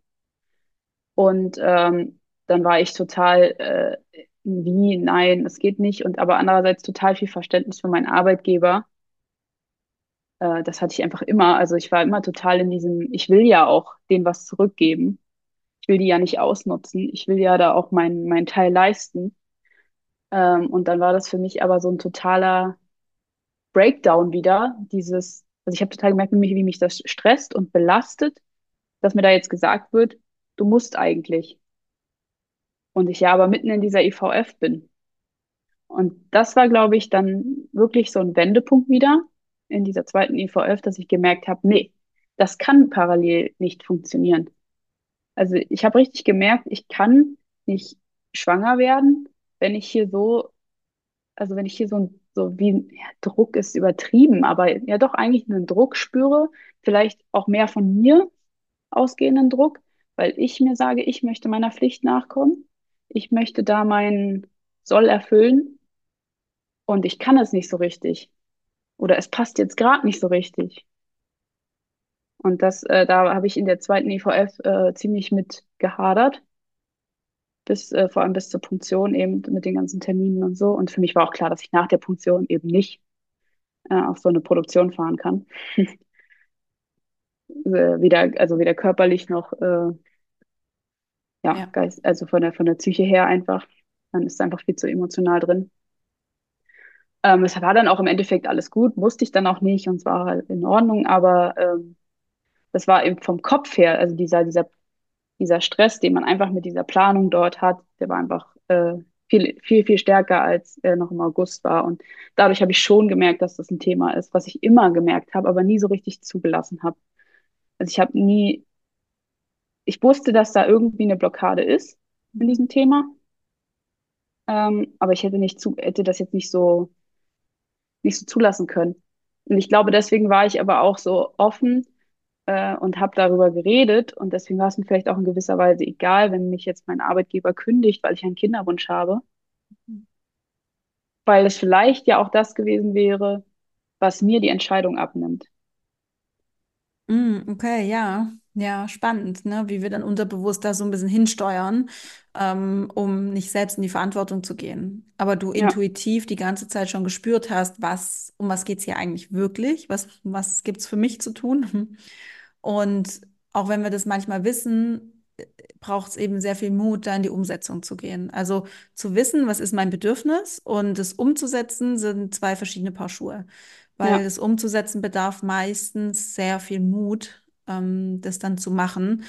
Und ähm, dann war ich total, äh, wie, nein, es geht nicht. Und aber andererseits total viel Verständnis für meinen Arbeitgeber. Äh, das hatte ich einfach immer. Also ich war immer total in diesem, ich will ja auch denen was zurückgeben. Ich will die ja nicht ausnutzen. Ich will ja da auch meinen meinen Teil leisten. Ähm, und dann war das für mich aber so ein totaler Breakdown wieder. Dieses, also ich habe total gemerkt, wie mich, wie mich das stresst und belastet, dass mir da jetzt gesagt wird, du musst eigentlich. Und ich ja aber mitten in dieser I V F bin. Und das war, glaube ich, dann wirklich so ein Wendepunkt wieder in dieser zweiten I V F, dass ich gemerkt habe, nee, das kann parallel nicht funktionieren. Also ich habe richtig gemerkt, ich kann nicht schwanger werden, wenn ich hier so, also wenn ich hier so, ein- so wie ja, Druck ist übertrieben, aber ja doch eigentlich einen Druck spüre, vielleicht auch mehr von mir ausgehenden Druck, weil ich mir sage, ich möchte meiner Pflicht nachkommen, ich möchte da meinen Soll erfüllen und ich kann es nicht so richtig oder es passt jetzt gerade nicht so richtig. Und das, äh, da habe ich in der zweiten I V F äh, ziemlich mit gehadert bis, äh, vor allem bis zur Punktion eben mit den ganzen Terminen und so. Und für mich war auch klar, dass ich nach der Punktion eben nicht äh, auf so eine Produktion fahren kann. äh, weder, also weder körperlich noch, äh, ja, Ja. Geist, also von der, von der Psyche her einfach. Dann ist es einfach viel zu emotional drin. Ähm, es war dann auch im Endeffekt alles gut, musste ich dann auch nicht und es war halt in Ordnung, aber ähm, das war eben vom Kopf her, also dieser, dieser dieser Stress, den man einfach mit dieser Planung dort hat, der war einfach äh, viel, viel, viel stärker, als er noch im August war. Und dadurch habe ich schon gemerkt, dass das ein Thema ist, was ich immer gemerkt habe, aber nie so richtig zugelassen habe. Also ich habe nie, ich wusste, dass da irgendwie eine Blockade ist in Mhm. diesem Thema, ähm, aber ich hätte nicht zu, hätte das jetzt nicht so, nicht so zulassen können. Und ich glaube, deswegen war ich aber auch so offen äh, und habe darüber geredet. Und deswegen war es mir vielleicht auch in gewisser Weise egal, wenn mich jetzt mein Arbeitgeber kündigt, weil ich einen Kinderwunsch habe, weil es vielleicht ja auch das gewesen wäre, was mir die Entscheidung abnimmt. Mm, okay, ja, ja, spannend, ne? Wie wir dann unterbewusst da so ein bisschen hinsteuern, ähm, um nicht selbst in die Verantwortung zu gehen. Aber du Ja, intuitiv die ganze Zeit schon gespürt hast, was, um was geht's hier eigentlich wirklich? Was, was gibt's für mich zu tun? Und auch wenn wir das manchmal wissen, braucht es eben sehr viel Mut, da in die Umsetzung zu gehen. Also zu wissen, was ist mein Bedürfnis und das umzusetzen, sind zwei verschiedene Paar Schuhe. Weil ja, das umzusetzen bedarf meistens sehr viel Mut, ähm, das dann zu machen.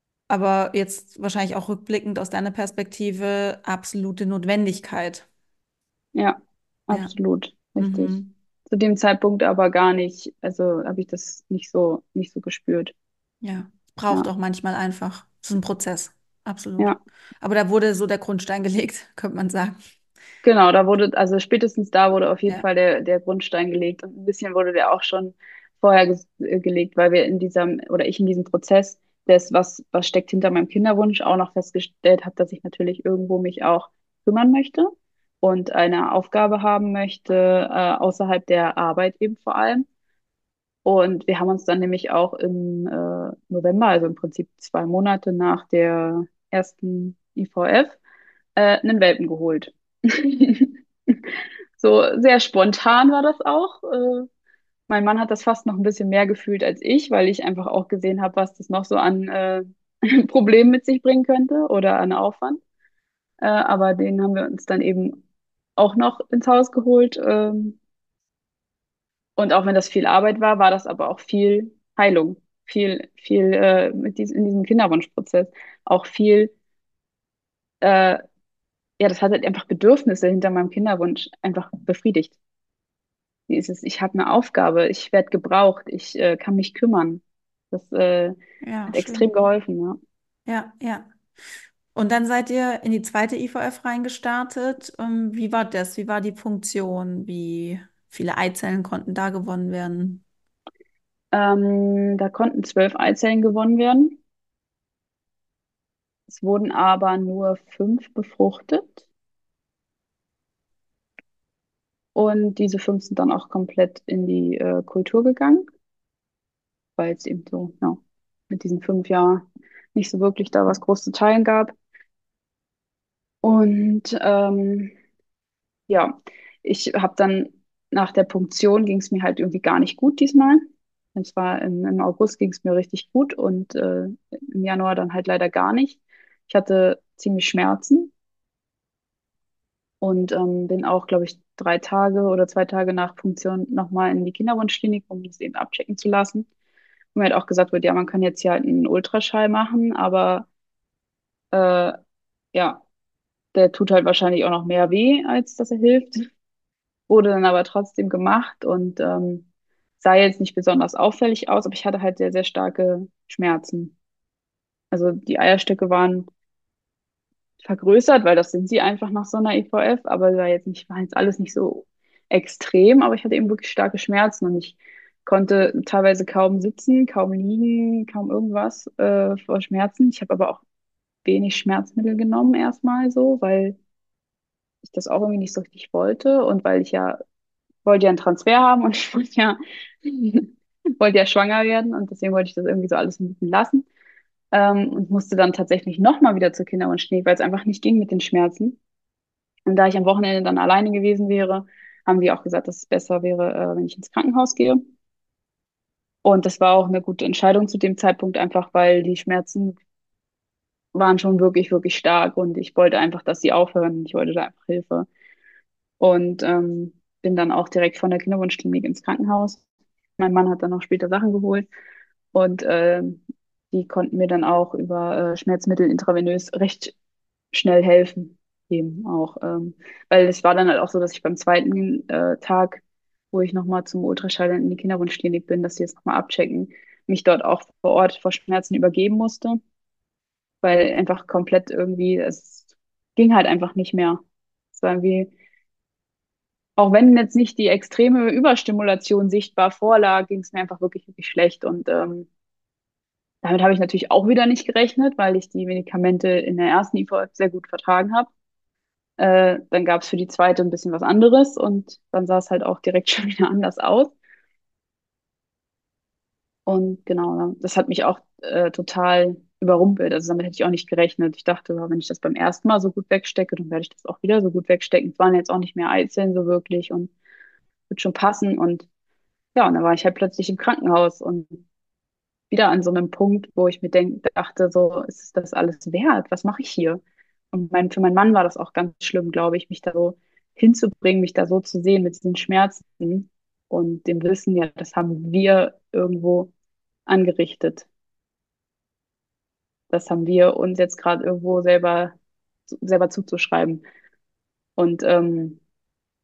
Aber jetzt wahrscheinlich auch rückblickend aus deiner Perspektive absolute Notwendigkeit. Ja, Ja. absolut, richtig. Mhm. Zu dem Zeitpunkt aber gar nicht, also habe ich das nicht so, nicht so gespürt. Ja. Braucht Ja, auch manchmal einfach. Es ist ein Prozess. Absolut. ja. Aber da wurde so der Grundstein gelegt, könnte man sagen. Genau, da wurde, also spätestens da wurde auf jeden Ja. Fall der, der Grundstein gelegt und ein bisschen wurde der auch schon vorher ges äh, gelegt, weil wir in diesem, oder ich in diesem Prozess des, was, was steckt hinter meinem Kinderwunsch, auch noch festgestellt habe, dass ich natürlich irgendwo mich auch kümmern möchte und eine Aufgabe haben möchte, äh, außerhalb der Arbeit eben vor allem. Und wir haben uns dann nämlich auch im äh, November, also im Prinzip zwei Monate nach der ersten I V F, äh, einen Welpen geholt. So sehr spontan war das auch. Äh, mein Mann hat das fast noch ein bisschen mehr gefühlt als ich, weil ich einfach auch gesehen habe, was das noch so an äh, Problemen mit sich bringen könnte oder an Aufwand. Äh, aber den haben wir uns dann eben auch noch ins Haus geholt. Ähm, und auch wenn das viel Arbeit war, war das aber auch viel Heilung, viel, viel äh, mit diesem, in diesem Kinderwunschprozess, auch viel, äh, ja, das hat halt einfach Bedürfnisse hinter meinem Kinderwunsch einfach befriedigt. Dieses, ich habe eine Aufgabe, ich werde gebraucht, ich äh, kann mich kümmern. Das äh, Ja, hat extrem schön. geholfen, ja. Ja, ja. Und dann seid ihr in die zweite I V F reingestartet. Ähm, Wie war das? Wie war die Funktion? Wie viele Eizellen konnten da gewonnen werden? Ähm, da konnten zwölf Eizellen gewonnen werden. Es wurden aber nur fünf befruchtet und diese fünf sind dann auch komplett in die äh, Kultur gegangen, weil es eben so, ja, mit diesen fünf Jahren nicht so wirklich da was groß zu teilen gab. Und ähm, ja, ich habe dann nach der Punktion ging es mir halt irgendwie gar nicht gut diesmal. Und zwar im, im August ging es mir richtig gut und äh, im Januar dann halt leider gar nicht. Ich hatte ziemlich Schmerzen und ähm, bin auch, glaube ich, drei Tage oder zwei Tage nach Punktion nochmal in die Kinderwunschklinik, um das eben abchecken zu lassen. Und mir hat auch gesagt wird, ja, man kann jetzt hier halt einen Ultraschall machen, aber äh, ja, der tut halt wahrscheinlich auch noch mehr weh, als dass er hilft. Wurde dann aber trotzdem gemacht und ähm, sah jetzt nicht besonders auffällig aus, aber ich hatte halt sehr, sehr starke Schmerzen. Also die Eierstöcke waren vergrößert, weil das sind sie einfach nach so einer I V F, aber war jetzt nicht, war jetzt alles nicht so extrem, aber ich hatte eben wirklich starke Schmerzen und ich konnte teilweise kaum sitzen, kaum liegen, kaum irgendwas äh, vor Schmerzen. Ich habe aber auch wenig Schmerzmittel genommen erstmal so, weil ich das auch irgendwie nicht so richtig wollte und weil ich ja wollte ja einen Transfer haben und ich wollte ja, wollte ja schwanger werden und deswegen wollte ich das irgendwie so alles ein bisschen lassen. Ähm, und musste dann tatsächlich nochmal wieder zur Kinderwunschklinik, weil es einfach nicht ging mit den Schmerzen. Und da ich am Wochenende dann alleine gewesen wäre, haben die auch gesagt, dass es besser wäre, äh, wenn ich ins Krankenhaus gehe. Und das war auch eine gute Entscheidung zu dem Zeitpunkt, einfach weil die Schmerzen waren schon wirklich, wirklich stark und ich wollte einfach, dass sie aufhören. Ich wollte da einfach Hilfe. Und ähm, bin dann auch direkt von der Kinderwunschklinik ins Krankenhaus. Mein Mann hat dann noch später Sachen geholt und ähm, die konnten mir dann auch über äh, Schmerzmittel intravenös recht schnell helfen. Eben auch. Ähm, weil es war dann halt auch so, dass ich beim zweiten äh, Tag, wo ich nochmal zum Ultraschall in die Kinderwunschklinik bin, dass sie jetzt nochmal abchecken, mich dort auch vor Ort vor Schmerzen übergeben musste, weil einfach komplett irgendwie, es ging halt einfach nicht mehr. Es war irgendwie auch wenn jetzt nicht die extreme Überstimulation sichtbar vorlag, ging es mir einfach wirklich, wirklich schlecht. Und ähm, damit habe ich natürlich auch wieder nicht gerechnet, weil ich die Medikamente in der ersten I V F sehr gut vertragen habe. Äh, dann gab es für die zweite ein bisschen was anderes und dann sah es halt auch direkt schon wieder anders aus. Und genau, das hat mich auch äh, total überrumpelt. Also damit hätte ich auch nicht gerechnet. Ich dachte, ja, wenn ich das beim ersten Mal so gut wegstecke, dann werde ich das auch wieder so gut wegstecken. Es waren jetzt auch nicht mehr Eizellen so wirklich und wird schon passen. Und ja, und dann war ich halt plötzlich im Krankenhaus und wieder an so einem Punkt, wo ich mir denk, dachte, so, ist es das alles wert? Was mache ich hier? Und mein, für meinen Mann war das auch ganz schlimm, glaube ich, mich da so hinzubringen, mich da so zu sehen mit diesen Schmerzen und dem Wissen, ja, das haben wir irgendwo angerichtet. Das haben wir uns jetzt gerade irgendwo selber, selber zuzuschreiben. Und ähm,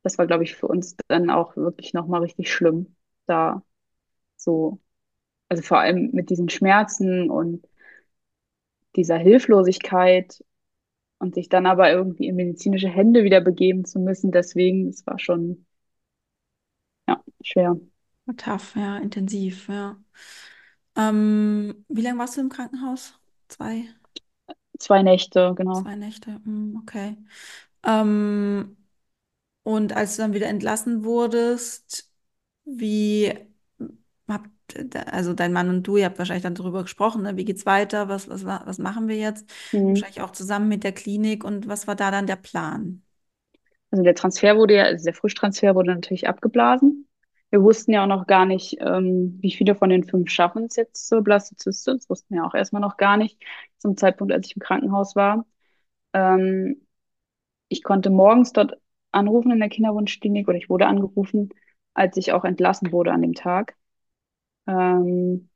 das war, glaube ich, für uns dann auch wirklich nochmal richtig schlimm, da so, also vor allem mit diesen Schmerzen und dieser Hilflosigkeit und sich dann aber irgendwie in medizinische Hände wieder begeben zu müssen. Deswegen, es war schon, ja, schwer. War tough, ja, intensiv, ja. Ähm, wie lange warst du im Krankenhaus? Zwei, Zwei Nächte, genau. zwei Nächte, hm, okay. Ähm, und als du dann wieder entlassen wurdest, wie habt, also dein Mann und du, ihr habt wahrscheinlich dann darüber gesprochen, ne? Wie geht's weiter? Was, was, was machen wir jetzt? Mhm. Wahrscheinlich auch zusammen mit der Klinik. Und was war da dann der Plan? Also der Transfer wurde ja, also der Frischtransfer wurde natürlich abgeblasen. Wir wussten ja auch noch gar nicht, ähm, wie viele von den fünf schaffen es jetzt zur Blastozyste. Das wussten wir auch erstmal noch gar nicht zum Zeitpunkt, als ich im Krankenhaus war. Ähm, Ich konnte morgens dort anrufen in der Kinderwunschklinik oder ich wurde angerufen, als ich auch entlassen wurde an dem Tag. Ähm,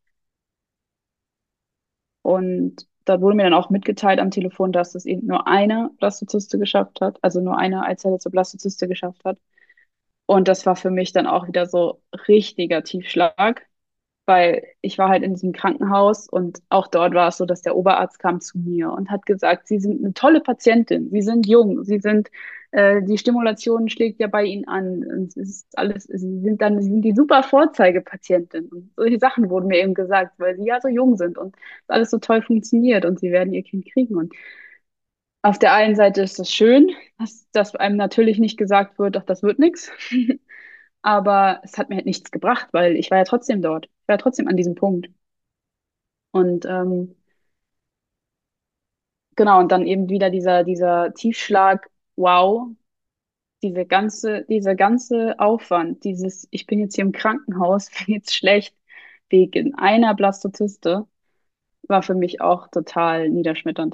und da wurde mir dann auch mitgeteilt am Telefon, dass es eben nur eine Blastozyste geschafft hat, also nur eine Eizelle zur Blastozyste geschafft hat. Und das war für mich dann auch wieder so richtiger Tiefschlag, weil ich war halt in diesem Krankenhaus und auch dort war es so, dass der Oberarzt kam zu mir und hat gesagt, Sie sind eine tolle Patientin, Sie sind jung, Sie sind, äh, die Stimulation schlägt ja bei Ihnen an, und es ist alles, Sie sind dann, Sie sind die super Vorzeigepatientin. Und solche Sachen wurden mir eben gesagt, weil Sie ja so jung sind und alles so toll funktioniert und Sie werden Ihr Kind kriegen. Und auf der einen Seite ist es schön, dass, dass einem natürlich nicht gesagt wird, doch das wird nichts. Aber es hat mir halt nichts gebracht, weil ich war ja trotzdem dort. Ich war ja trotzdem an diesem Punkt. Und ähm, genau, und dann eben wieder dieser, dieser Tiefschlag, wow, diese ganze, dieser ganze Aufwand, dieses, ich bin jetzt hier im Krankenhaus, mir geht's schlecht, wegen einer Blastozyste, war für mich auch total niederschmetternd.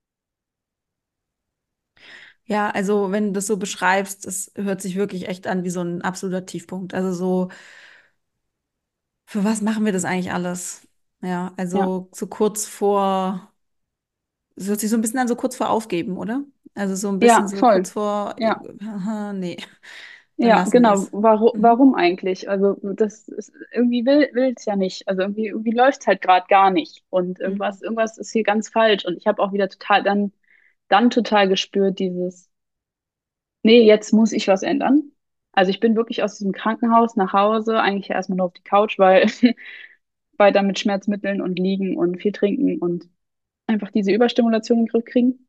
Ja, also wenn du das so beschreibst, es hört sich wirklich echt an wie so ein absoluter Tiefpunkt. Also so, für was machen wir das eigentlich alles? Ja, Ja, also so kurz vor, es hört sich so ein bisschen an, so kurz vor Aufgeben, oder? Also so ein bisschen ja, so kurz voll. vor, äh, Ja. haha, nee, dann Ja, lassen wir genau. es. Warum, Mhm. warum eigentlich? Also das ist, irgendwie will will es ja nicht. Also irgendwie, irgendwie läuft es halt gerade gar nicht. Und Mhm. irgendwas, irgendwas ist hier ganz falsch. Und ich habe auch wieder total dann, dann total gespürt, dieses, nee, jetzt muss ich was ändern. Also ich bin wirklich aus diesem Krankenhaus nach Hause, eigentlich erstmal nur auf die Couch, weil weiter mit Schmerzmitteln und liegen und viel trinken und einfach diese Überstimulation in den Griff kriegen.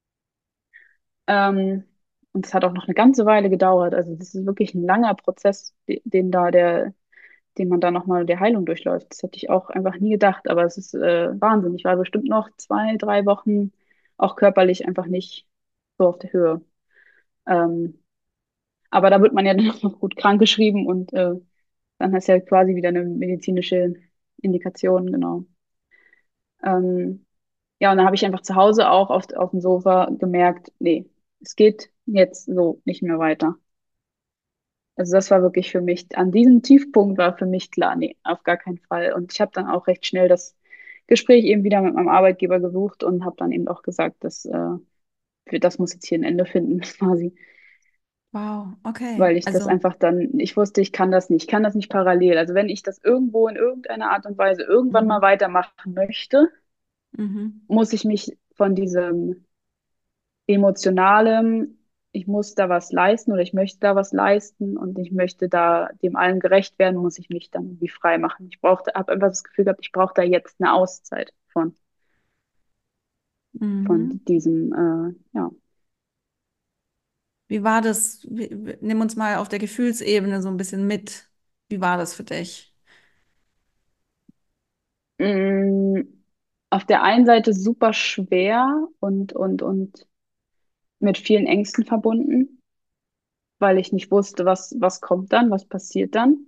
Ähm, und es hat auch noch eine ganze Weile gedauert. Also das ist wirklich ein langer Prozess, de- den da der den man da nochmal der Heilung durchläuft. Das hätte ich auch einfach nie gedacht, aber es ist äh, Wahnsinn. Ich war bestimmt noch zwei, drei Wochen auch körperlich einfach nicht so auf der Höhe. Ähm, aber da wird man ja dann auch noch gut krankgeschrieben und äh, dann hast du ja quasi wieder eine medizinische Indikation, genau. Ähm, ja, und dann habe ich einfach zu Hause auch auf, auf dem Sofa gemerkt, nee, es geht jetzt so nicht mehr weiter. Also das war wirklich für mich, an diesem Tiefpunkt war für mich klar, nee, auf gar keinen Fall. Und ich habe dann auch recht schnell das Gespräch eben wieder mit meinem Arbeitgeber gesucht und habe dann eben auch gesagt, dass äh, wir- das muss jetzt hier ein Ende finden, quasi, Wow, okay. weil ich das Also, einfach dann, ich wusste, ich kann das nicht, ich kann das nicht parallel. Also wenn ich das irgendwo in irgendeiner Art und Weise irgendwann mal mhm, weitermachen möchte, mhm, muss ich mich von diesem emotionalem, ich muss da was leisten oder ich möchte da was leisten und ich möchte da dem allen gerecht werden, muss ich mich dann irgendwie frei machen. Ich brauchte, habe einfach das Gefühl gehabt, ich brauche da jetzt eine Auszeit von, von mhm. diesem, äh, ja. Wie war das? Wie, wie- nimm uns mal auf der Gefühlsebene so ein bisschen mit. Wie war das für dich? Mm, auf der einen Seite super schwer und, und, und mit vielen Ängsten verbunden, weil ich nicht wusste, was, was kommt dann, was passiert dann.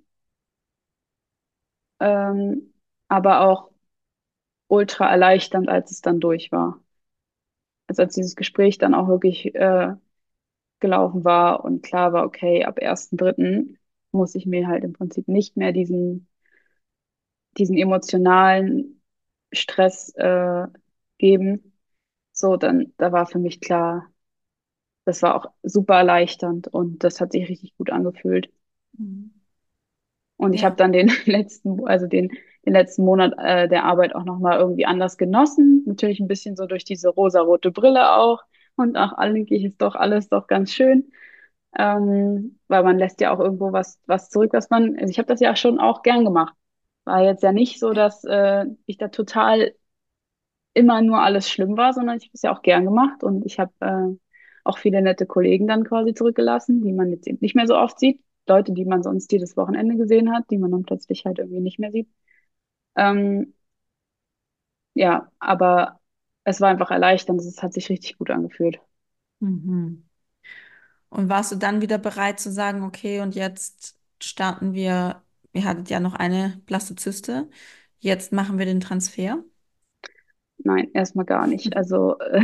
Ähm, aber auch ultra erleichternd, als es dann durch war. Also als dieses Gespräch dann auch wirklich äh, gelaufen war und klar war, okay, ab ersten Dritten muss ich mir halt im Prinzip nicht mehr diesen, diesen emotionalen Stress äh, geben. So, dann, da war für mich klar, das war auch super erleichternd und das hat sich richtig gut angefühlt. Mhm. Und ich habe Ja. dann den letzten, also den, den letzten Monat äh, der Arbeit auch nochmal irgendwie anders genossen. Natürlich ein bisschen so durch diese rosarote Brille auch. Und ach, eigentlich ist doch alles doch ganz schön. Ähm, weil man lässt ja auch irgendwo was, was zurück, was man, also ich habe das ja schon auch gern gemacht. War jetzt ja nicht so, dass äh, ich da total immer nur alles schlimm war, sondern ich habe es ja auch gern gemacht und ich habe äh, auch viele nette Kollegen dann quasi zurückgelassen, die man jetzt eben nicht mehr so oft sieht. Leute, die man sonst jedes Wochenende gesehen hat, die man dann plötzlich halt irgendwie nicht mehr sieht. Ähm, ja, aber es war einfach erleichternd, es hat sich richtig gut angefühlt. Mhm. Und warst du dann wieder bereit zu sagen, okay, und jetzt starten wir, ihr hattet ja noch eine Blastozyste, jetzt machen wir den Transfer? Nein, erstmal gar nicht. Also äh,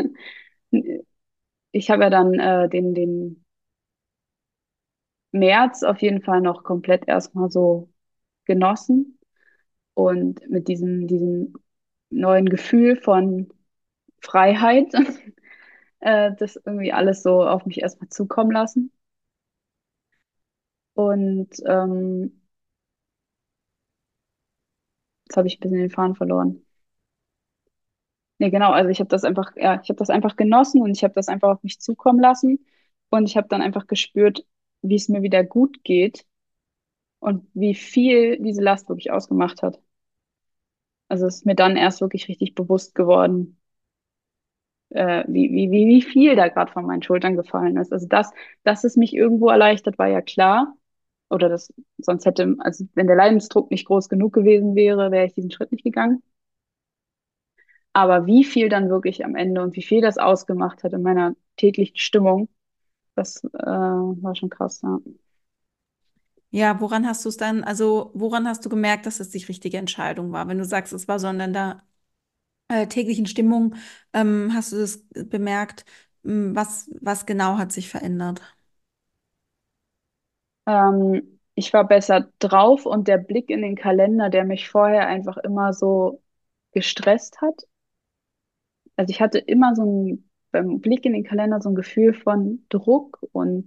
ich habe ja dann äh, den, den März auf jeden Fall noch komplett erstmal so genossen und mit diesem, diesem neuen Gefühl von Freiheit, äh, das irgendwie alles so auf mich erstmal zukommen lassen. Und ähm, jetzt habe ich ein bisschen den Faden verloren. Nee, genau, also ich habe das einfach, ja, ich habe das einfach genossen und ich habe das einfach auf mich zukommen lassen. Und ich habe dann einfach gespürt, wie es mir wieder gut geht und wie viel diese Last wirklich ausgemacht hat. Also es ist mir dann erst wirklich richtig bewusst geworden, äh, wie, wie, wie, wie viel da gerade von meinen Schultern gefallen ist. Also das, dass es mich irgendwo erleichtert, war ja klar. Oder das, sonst hätte, also wenn der Leidensdruck nicht groß genug gewesen wäre, wäre ich diesen Schritt nicht gegangen. Aber wie viel dann wirklich am Ende und wie viel das ausgemacht hat in meiner täglichen Stimmung, das äh, war schon krass, ja. Ja, woran hast du es dann, also woran hast du gemerkt, dass es die richtige Entscheidung war? Wenn du sagst, es war so in der äh, täglichen Stimmung, ähm, hast du das bemerkt? Ähm, was, was genau hat sich verändert? Ähm, ich war besser drauf und der Blick in den Kalender, der mich vorher einfach immer so gestresst hat. Also ich hatte immer so ein, beim Blick in den Kalender so ein Gefühl von Druck und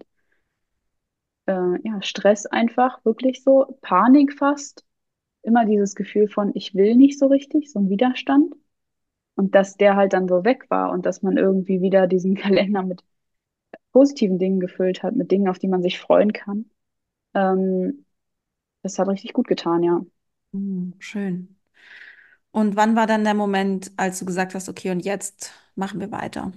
äh, ja, Stress einfach, wirklich so, Panik fast. Immer dieses Gefühl von, ich will nicht so richtig, so ein Widerstand. Und dass der halt dann so weg war und dass man irgendwie wieder diesen Kalender mit positiven Dingen gefüllt hat, mit Dingen, auf die man sich freuen kann. Ähm, das hat richtig gut getan, ja. Hm, schön. Und wann war dann der Moment, als du gesagt hast, okay, und jetzt machen wir weiter?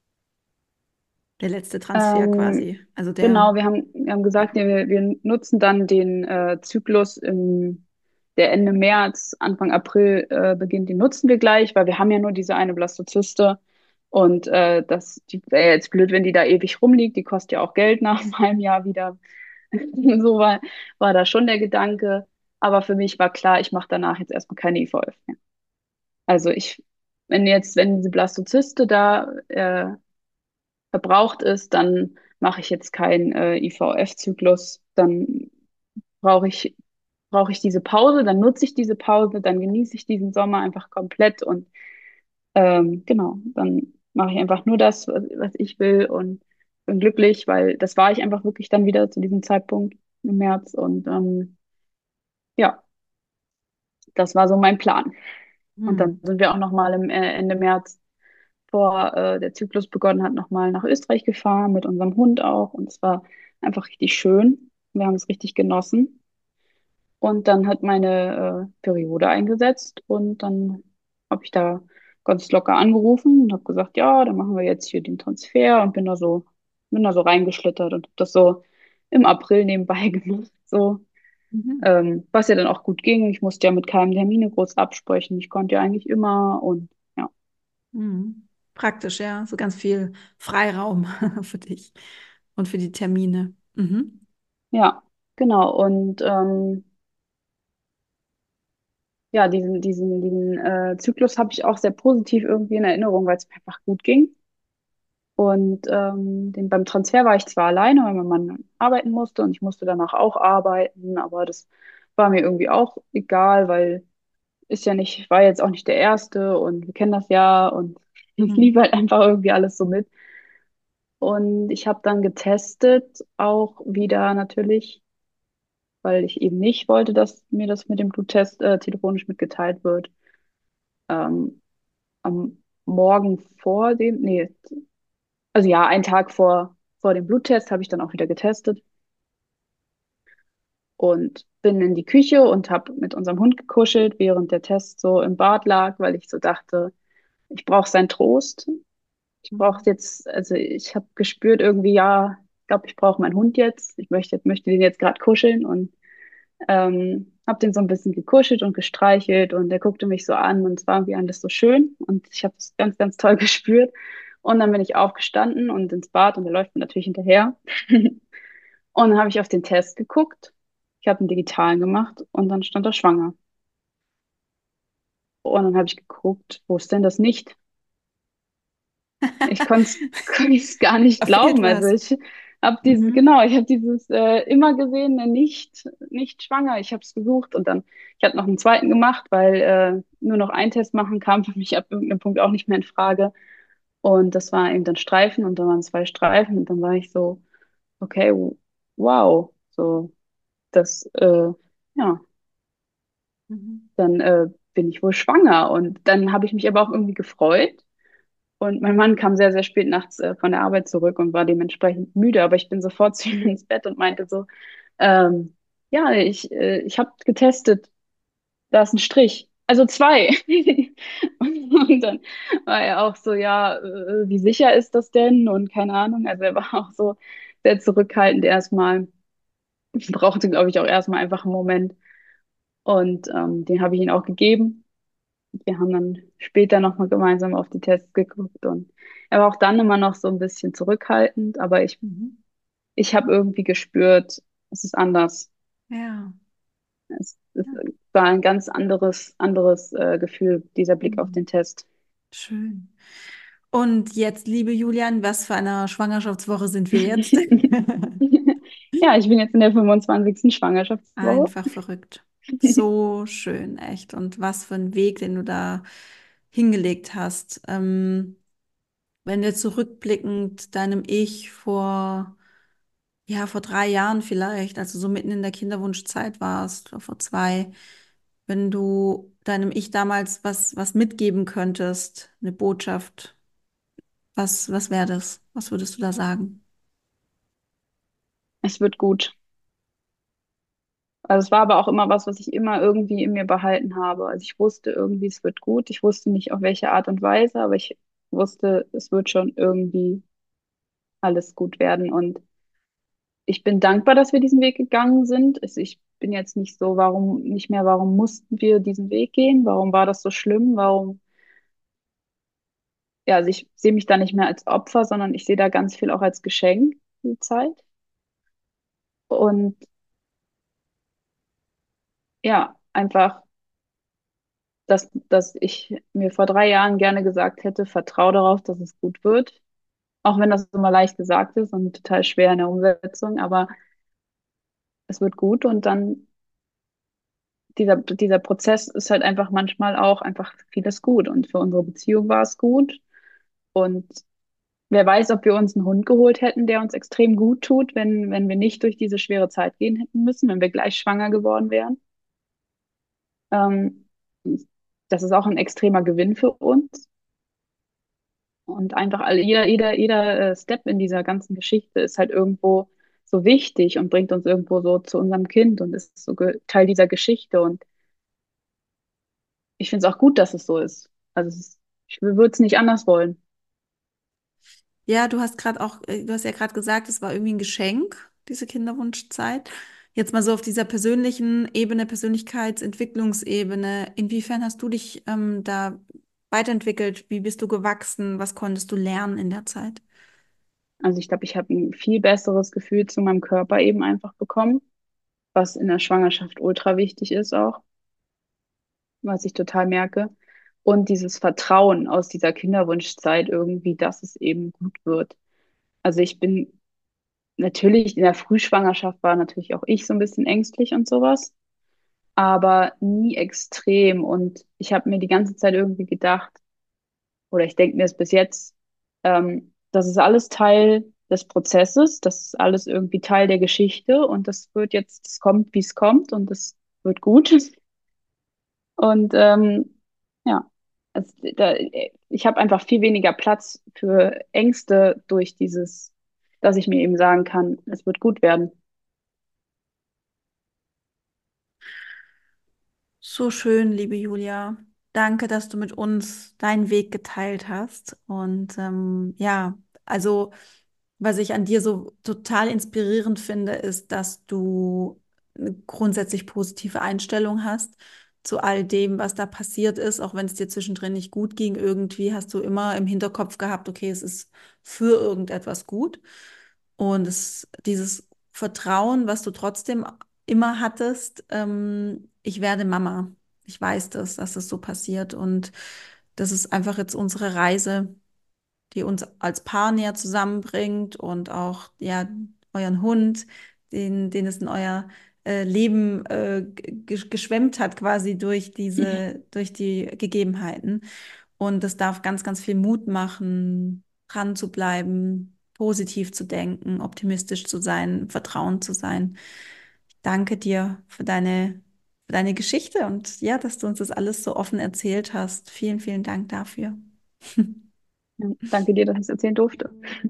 Der letzte Transfer Ähm, quasi. Also der, genau, wir haben, wir haben gesagt, ja. wir, wir nutzen dann den äh, Zyklus im, der Ende März, Anfang April äh, beginnt, den nutzen wir gleich, weil wir haben ja nur diese eine Blastozyste und äh, das die wäre jetzt blöd, wenn die da ewig rumliegt, die kostet ja auch Geld nach einem halben Jahr wieder. So war, war da schon der Gedanke. Aber für mich war klar, ich mache danach jetzt erstmal keine I V F mehr. Also ich, wenn jetzt, wenn diese Blastozyste da äh, verbraucht ist, dann mache ich jetzt keinen äh, I V F-Zyklus. Dann brauche ich, brauche ich diese Pause, dann nutze ich diese Pause, dann genieße ich diesen Sommer einfach komplett und ähm, genau, dann mache ich einfach nur das, was, was ich will und bin glücklich, weil das war ich einfach wirklich dann wieder zu diesem Zeitpunkt im März und ähm, ja, das war so mein Plan. Und dann Hm. sind wir auch noch mal im äh, Ende März, bevor äh, der Zyklus begonnen hat, noch mal nach Österreich gefahren mit unserem Hund auch. Und es war einfach richtig schön. Wir haben es richtig genossen. Und dann hat meine äh, Periode eingesetzt und dann habe ich da ganz locker angerufen und habe gesagt, ja, dann machen wir jetzt hier den Transfer und bin da so, bin da so reingeschlittert und habe das so im April nebenbei gemacht. So, Mhm. ähm, was ja dann auch gut ging. Ich musste ja mit keinem Termine groß absprechen. Ich konnte ja eigentlich immer und ja. Mhm. Praktisch, ja. So ganz viel Freiraum für dich und für die Termine. Mhm. Ja, genau. Und ähm, ja, diesen, diesen, diesen äh, Zyklus habe ich auch sehr positiv irgendwie in Erinnerung, weil es mir einfach gut ging. Und ähm, den, beim Transfer war ich zwar alleine, weil mein Mann arbeiten musste und ich musste danach auch arbeiten, aber das war mir irgendwie auch egal, weil ist ja nicht, war jetzt auch nicht der Erste und wir kennen das ja und es lief Mhm. halt einfach irgendwie alles so mit. Und ich habe dann getestet, auch wieder natürlich, weil ich eben nicht wollte, dass mir das mit dem Bluttest äh, telefonisch mitgeteilt wird. Ähm, Am Morgen vor dem, nee, also ja, einen Tag vor, vor dem Bluttest habe ich dann auch wieder getestet und bin in die Küche und habe mit unserem Hund gekuschelt, während der Test so im Bad lag, weil ich so dachte, ich brauche seinen Trost. Ich brauche Mhm. jetzt, also ich habe gespürt irgendwie, ja, ich glaube, ich brauche meinen Hund jetzt. Ich möchte, möchte den jetzt gerade kuscheln und ähm, habe den so ein bisschen gekuschelt und gestreichelt und der guckte mich so an und es war irgendwie alles so schön und ich habe es ganz, ganz toll gespürt. Und dann bin ich aufgestanden und ins Bad und der läuft mir natürlich hinterher. Und dann habe ich auf den Test geguckt. Ich habe einen digitalen gemacht und dann stand da schwanger. Und dann habe ich geguckt, wo ist denn das nicht? Ich konnte es gar nicht Da fehlt glauben. Also was. ich habe dieses, Mhm. genau, ich habe dieses äh, immer gesehene nicht, nicht schwanger. Ich habe es gesucht und dann, ich habe noch einen zweiten gemacht, weil äh, nur noch ein Test machen kam für mich ab irgendeinem Punkt auch nicht mehr in Frage. Und das war eben dann Streifen und dann waren zwei Streifen und dann war ich so, okay, wow, so, das, äh, ja, Mhm. dann äh, bin ich wohl schwanger. Und dann habe ich mich aber auch irgendwie gefreut. Und mein Mann kam sehr, sehr spät nachts äh, von der Arbeit zurück und war dementsprechend müde, aber ich bin sofort zu ihm ins Bett und meinte so, ähm, ja, ich, äh, ich habe getestet, da ist ein Strich. Also zwei. Und, und dann war er auch so, ja, äh, wie sicher ist das denn? Und keine Ahnung. Also er war auch so sehr zurückhaltend erstmal. Ich brauchte, glaube ich, auch erstmal einfach einen Moment. Und ähm, den habe ich ihm auch gegeben. Wir haben dann später nochmal gemeinsam auf die Tests geguckt und er war auch dann immer noch so ein bisschen zurückhaltend, aber ich, Mhm. ich habe irgendwie gespürt, es ist anders. Ja. Es, es Ja. war ein ganz anderes, anderes äh, Gefühl, dieser Blick auf Mhm. den Test. Schön. Und jetzt, liebe Julian, was für eine Schwangerschaftswoche sind wir jetzt? Ja, ich bin jetzt in der fünfundzwanzigsten Schwangerschaftswoche. Einfach verrückt. So schön, echt. Und was für ein Weg, den du da hingelegt hast. Ähm, wenn du zurückblickend deinem Ich vor, ja, vor drei Jahren vielleicht, also so mitten in der Kinderwunschzeit warst, oder vor zwei, wenn du deinem Ich damals was, was mitgeben könntest, eine Botschaft, was, was wäre das? Was würdest du da sagen? Es wird gut. Also es war aber auch immer was, was ich immer irgendwie in mir behalten habe. Also ich wusste irgendwie, es wird gut. Ich wusste nicht auf welche Art und Weise, aber ich wusste, es wird schon irgendwie alles gut werden. Und ich bin dankbar, dass wir diesen Weg gegangen sind. Also ich bin jetzt nicht so, warum, nicht mehr, warum mussten wir diesen Weg gehen? Warum war das so schlimm? Warum, ja, also ich sehe mich da nicht mehr als Opfer, sondern ich sehe da ganz viel auch als Geschenk, die Zeit. Und ja, einfach, dass, dass ich mir vor drei Jahren gerne gesagt hätte, vertrau darauf, dass es gut wird. Auch wenn das immer leicht gesagt ist und total schwer in der Umsetzung, aber es wird gut und dann dieser, dieser Prozess ist halt einfach manchmal auch einfach vieles gut. Und für unsere Beziehung war es gut. Und wer weiß, ob wir uns einen Hund geholt hätten, der uns extrem gut tut, wenn, wenn wir nicht durch diese schwere Zeit gehen hätten müssen, wenn wir gleich schwanger geworden wären. Ähm, Das ist auch ein extremer Gewinn für uns. Und einfach alle, jeder, jeder, jeder äh, Step in dieser ganzen Geschichte ist halt irgendwo so wichtig und bringt uns irgendwo so zu unserem Kind und ist so ge- Teil dieser Geschichte. Und ich finde es auch gut, dass es so ist. Also es ist, ich würde es nicht anders wollen. Ja, du hast gerade auch, äh, du hast ja gerade gesagt, es war irgendwie ein Geschenk, diese Kinderwunschzeit. Jetzt mal so auf dieser persönlichen Ebene, Persönlichkeitsentwicklungsebene. Inwiefern hast du dich ähm, da weiterentwickelt? Wie bist du gewachsen? Was konntest du lernen in der Zeit? Also ich glaube, ich habe ein viel besseres Gefühl zu meinem Körper eben einfach bekommen, was in der Schwangerschaft ultra wichtig ist auch, was ich total merke. Und dieses Vertrauen aus dieser Kinderwunschzeit irgendwie, dass es eben gut wird. Also ich bin natürlich in der Frühschwangerschaft war natürlich auch ich so ein bisschen ängstlich und sowas, aber nie extrem. Und ich habe mir die ganze Zeit irgendwie gedacht, oder ich denke mir es bis jetzt, ähm, das ist alles Teil des Prozesses, das ist alles irgendwie Teil der Geschichte und das wird jetzt, es kommt, wie es kommt und das wird gut. Und ähm, ja, es, da, ich habe einfach viel weniger Platz für Ängste durch dieses, dass ich mir eben sagen kann, es wird gut werden. So schön, liebe Julia. Danke, dass du mit uns deinen Weg geteilt hast. Und ähm, ja, also was ich an dir so total inspirierend finde, ist, dass du eine grundsätzlich positive Einstellung hast zu all dem, was da passiert ist, auch wenn es dir zwischendrin nicht gut ging. Irgendwie hast du immer im Hinterkopf gehabt, okay, es ist für irgendetwas gut. Und es, dieses Vertrauen, was du trotzdem immer hattest, ähm, ich werde Mama. Ich weiß das, dass das so passiert. Und das ist einfach jetzt unsere Reise, die uns als Paar näher zusammenbringt und auch ja euren Hund, den, den es in euer äh, Leben äh, ge- geschwemmt hat, quasi durch diese, durch die Gegebenheiten. Und das darf ganz, ganz viel Mut machen, dran zu bleiben, positiv zu denken, optimistisch zu sein, Vertrauen zu sein. Ich danke dir für deine, für deine Geschichte und ja, dass du uns das alles so offen erzählt hast. Vielen, vielen Dank dafür. Ja, danke dir, dass ich es erzählen durfte.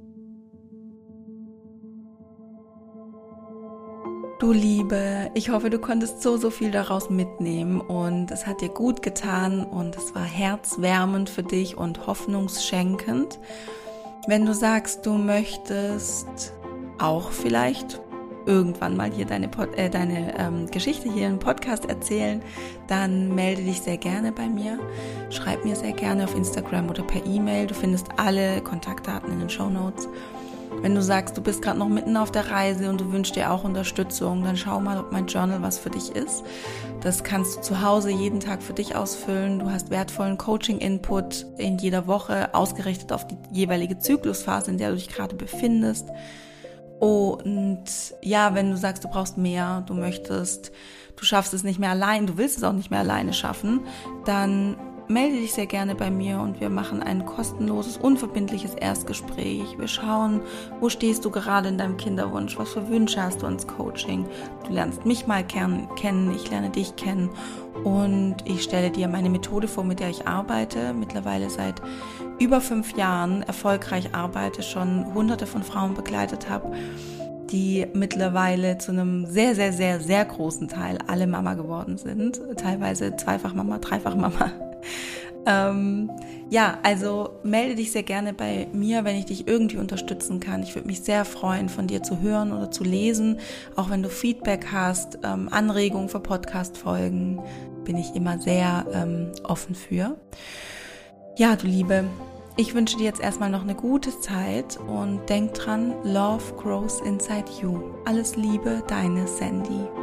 Du Liebe, ich hoffe, du konntest so, so viel daraus mitnehmen und es hat dir gut getan und es war herzwärmend für dich und hoffnungsschenkend. Wenn du sagst, du möchtest auch vielleicht irgendwann mal hier deine, Pod äh, deine ähm, Geschichte hier im Podcast erzählen, dann melde dich sehr gerne bei mir. Schreib mir sehr gerne auf Instagram oder per E-Mail. Du findest alle Kontaktdaten in den Shownotes. Wenn du sagst, du bist gerade noch mitten auf der Reise und du wünschst dir auch Unterstützung, dann schau mal, ob mein Journal was für dich ist. Das kannst du zu Hause jeden Tag für dich ausfüllen. Du hast wertvollen Coaching-Input in jeder Woche, ausgerichtet auf die jeweilige Zyklusphase, in der du dich gerade befindest. Und ja, wenn du sagst, du brauchst mehr, du möchtest, du schaffst es nicht mehr allein, du willst es auch nicht mehr alleine schaffen, dann melde dich sehr gerne bei mir und wir machen ein kostenloses, unverbindliches Erstgespräch. Wir schauen, wo stehst du gerade in deinem Kinderwunsch, was für Wünsche hast du ans Coaching. Du lernst mich mal kennen, ich lerne dich kennen und ich stelle dir meine Methode vor, mit der ich arbeite, mittlerweile seit über fünf Jahren erfolgreich arbeite, schon hunderte von Frauen begleitet habe, die mittlerweile zu einem sehr, sehr, sehr, sehr großen Teil alle Mama geworden sind. Teilweise Zweifach Mama, Dreifach Mama. Ähm, ja, also melde dich sehr gerne bei mir, wenn ich dich irgendwie unterstützen kann. Ich würde mich sehr freuen, von dir zu hören oder zu lesen. Auch wenn du Feedback hast, ähm, Anregungen für Podcast-Folgen, bin ich immer sehr ähm, offen für. Ja, du Liebe, ich wünsche dir jetzt erstmal noch eine gute Zeit und denk dran, Love grows inside you. Alles Liebe, deine Sandy.